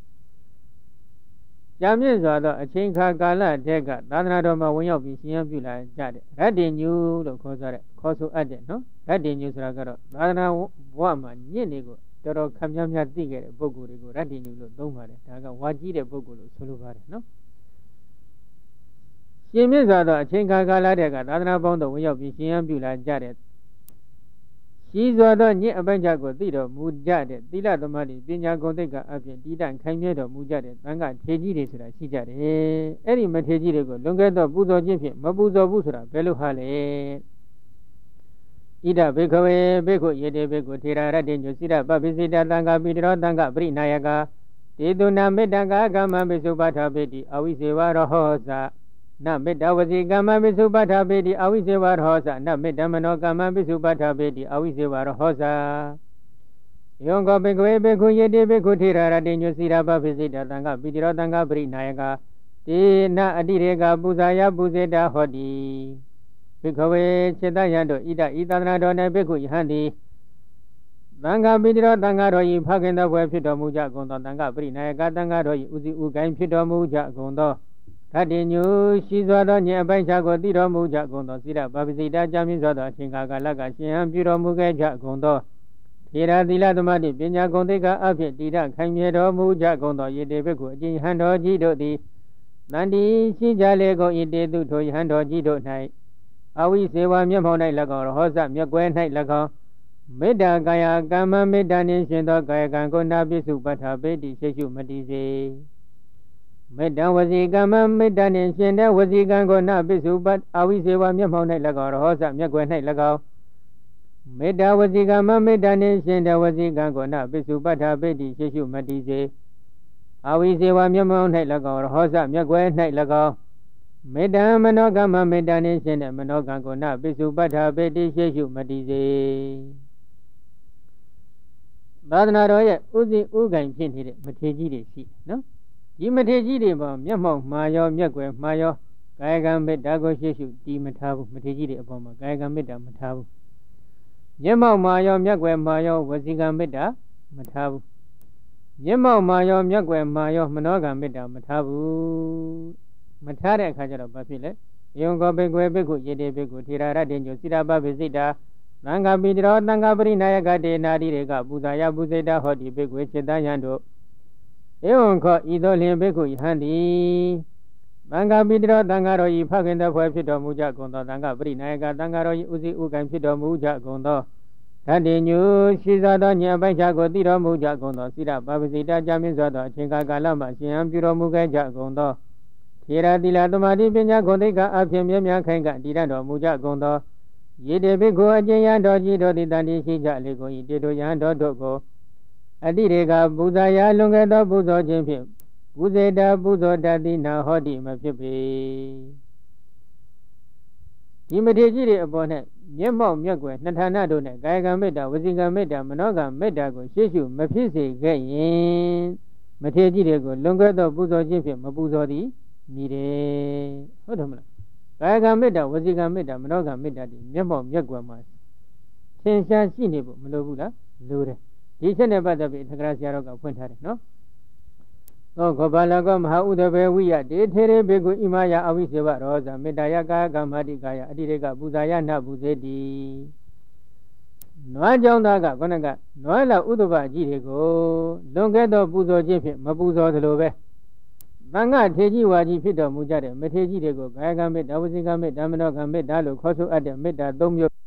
ကြာမြင့်စွာသောအချိန်ခါကာလတည်းကသာသနာတော်မှာဝင်ရောက်ပြီးရှင်ရန်ပြုလာကြတဲ့ရတ္တိညုလို့ခေါ်ဆိုတဲ့ခေါ်ဆိုအပ်တဲ့နော်ရတ္တိညုဆိုတာကတော့သာသနာဘဝမှာညင့်တွေကိုတော်တော်ခံများများသိခဲ့တဲ့ပုဂ္ဂိုလ်တွေကိုရတ္တိညုလို့သုံးပါတယ်ဒါကဝါကြီးတဲ့ပုဂ္ဂိုလ်လို့ဆိုလိုပါတယ်နော်ရှင်မြင့်စွာသောအချိန်ခါကာလတည်းကသာသနာပေါင်းတို့ဝင်ရောက်ပြီးရှင်ရန်ပြုလာကြတဲ့ကြီးစွာသောညစ်အပိုင်းခြားကိုသိတော်မူကြတဲ့သီလသမာဓိပညာဂုဏ်သိက္ခာအပြင်တည်တံ့ခိုင်မြဲတော်မူကြတဲ့သံဃာထေကြီးတွေဆိုတာရှိကြတယ်။အဲ့ဒီမထေကြီးတွေကိုလွန်ခဲ့သောပူဇော်ခြင်းဖြင့်မပူဇော်ဘူးဆိုတာဘယ်လိုဟာလဲ။ဣဒဘေခဝေဘေခုယေတေဘေခုထေရရတ္တေညုစိရပပိစိတသံဃာပိတရောသံဃာပရိနာယကတေတုနာမေတ္တကာကမ္မပိစုပ္ပထာပေတိအဝိစေဝရဟောဇာနမေတ္တဝစီကမ္မပိစုပ္ပထာပေတိအဝိစေဝရဟောဇာနမေတ္တမနောကမ္မပိစုပ္ပထာပေတိအဝိစေဝရဟောဇာယောဂဘေကဝေဘေခုယေတိဘေခုထေရရတေညုစိရပပိစိတသံဃာပိတိရောသံဃာပရိနာယကတေနအတိရေကပူဇာယပူဇေတာဟောတိဘေကဝေစေတယံတို့ဣဒဤသာသနာတော်၌ဘေခုယဟန်တိသံဃာပိတိရောသံဃာတော်ဤဖခင်တော်ဘွယ်ဖြစ်တော်မူကြကုန်သောသံဃာပရိနာယကသံဃာတော်ဤဥစီဥကိုင်းဖြစ်တော်မူကြကုန်သောရတ္တိညုရှိစွာသောဉာဏ်အပိုင်းခြားကိုသိတော်မူကြကုန်သောစိရပပိစိတာကြာမြင့်စွာသောအချိန်ကာလကရှင်ဟံပြုတော်မူခဲ့ကြကုန်သောထေရသီလသမာဓိပညာဂုဏ်သိက္ခာအဖြင့်တည်တံ့ခိုင်မြဲတော်မူကြကုန်သောယေတေဘိက္ခုအကျဉ်ဟံတော်ကြီးတို့သည်တန်တိရှိကြလေကုန်ဤတေသူထိုယဟံတော်ကြီးတို့၌အဝိစေဝမျက်မှောက်၌၎င်းရဟောစမျက်ကွယ်၌၎င်းမေတ္တာကာယကမ္မမေတ္တာနှင့်ရှင်သောကာယကံကိုနာပိစုပဋ္ဌာပေတိရှိရှုမတည်စေမေတ္တာဝစီကမ္မမေတ္တာနှင့်ရှင်တဲ့ဝစီကံကိုနာပိစုပဋ္ဌအာဝိစေဝမျက်မှောက်၌၎င်းရဟောစမျက်ွယ်၌၎င်းမေတ္တာဝစီကမ္မမေတ္တာနှင့်ရှင်တဲ့ဝစီကံကိုနာပိစုပဋ္ဌာပေတိရှိရှုမတည်စေအာဝိစေဝမျက်မှောက်၌၎င်းရဟောစမျက်ွယ်၌၎င်းမေတ္တာမနောကမ္မမေတ္တာနှင့်ရှင်တဲ့မနောကံကိုနာပိစုပဋ္ဌာပေတိရှိရှုမတည်စေသာသနာတော်ရဲ့ဥစဉ်ဥက္ကံဖြစ်နေတဲ့မထေကြီးတွေရှိနော်ဒီမထေကြီးတွေပေါ်မျက်မှောက်မှာရောမျက်ွယ်မှာရောကာယကံမေတ္တာကိုရှိရှုတီးမထားဘူးမထေကြီးတွေအပေါ်မှာကာယကံမေတ္တာမထားဘူးမျက်မှောက်မှာရောမျက်ွယ်မှာရောဝစီကံမေတ္တာမထားဘူးမျက်မှောက်မှာရောမျက်ွယ်မှာရောမနောကံမေတ္တာမထားဘူးမထားတဲ့အခါကျတော့ဘာဖြစ်လဲယုံကောဘေကွယ်ဘေကုယေတေဘေကုထေရရတ္တေညုစိရပပိစိတာသံဃာပိတရောသံဃာပရိနာယကတေနာတိတွေကပူဇာယပူဇေတာဟောတိဘေကွယ်จิตတယံတို့ဧဝံခောဤသို့လျင်ဘေကုယဟံတိသံဃာပိတရောသံဃာတော်ဤဖခင်တော်ဖွဲ့ဖြစ်တော်မူကြကုန်သောသံဃာပရိနာယကသံဃာတော်ဤဥစီဥကံဖြစ်တော်မူကြကုန်သောဓာတေညုရှိသောသောဉာဏ်ပိုက်ခြားကိုသိတော်မူကြကုန်သောစိရပပိစိတာကြာမြင့်စွာသောအချိန်ကာလမှရှင်ဟံပြုတော်မူခဲ့ကြကုန်သောထေရသီလသမာဓိပညာဂုဏ်သိက္ခာအဖြစ်မြဲမြံခိုင်ကတည်ရတော်မူကြကုန်သောယေတေဘိက္ခုအကျဉ်းရတော်ကြီးတို့သည်တန်တိရှိကြလေကုန်၏တေတို့ယဟန်တော်တို့ကိုအတိရေကပူဇာရာလွန်ခဲ့သောပူဇော်ခြင်းဖြင့်ပူဇေတာပူဇော်တတ်သည်နာဟောတိမဖြစ်ပေဒီမထေကြီးတွေအပေါ်၌မျက်မှောက်မျက်ွယ်နှစ်ဌာနတို့နဲ့ကာယကံမေတ္တာဝစီကံမေတ္တာမနောကံမေတ္တာကိုရှေ့ရှုမဖြစ်စေခဲ့ရင်မထေကြီးတွေကိုလွန်ခဲ့သောပူဇော်ခြင်းဖြင့်မပူဇော်သည်မြည်တယ်ဟုတ်တယ်မလားကာယကံမေတ္တာဝစီကံမေတ္တာမနောကံမေတ္တာဒီမျက်မှောက်မျက်ွယ်မှာသင်ရှားရှိနေဖို့မလိုဘူးလားလိုတယ်ဒီချက်နဲ့ပတ်သက်ပြီးသက္ကရာဆရာတော်ကဖွင့်ထားတယ်နော်သောခောဘာလကောမဟာဥဒဘေဝိယတေထေရေဘေကုဣမယအဝိစေဝရောဇမေတ္တာယကာယကမ္မတိကာယအတိရေကပူဇာယနပူဇေတိနွားကြောင့်သားကခေါင်းကနွားလာဥဒဘကြီးတွေကိုလွန်ခဲ့သောပူဇော်ခြင်းဖြင့်မပူဇော်သလိုပဲသံဃာထေကြီးဝါကြီးဖြစ်တော်မူကြတဲ့မထေကြီးတွေကိုကာယကံမေတ္တာဝစီကံမေတ္တာမနောကံမေတ္တာလို့ခေါ်ဆိုအပ်တဲ့မေတ္တာသုံးမျိုး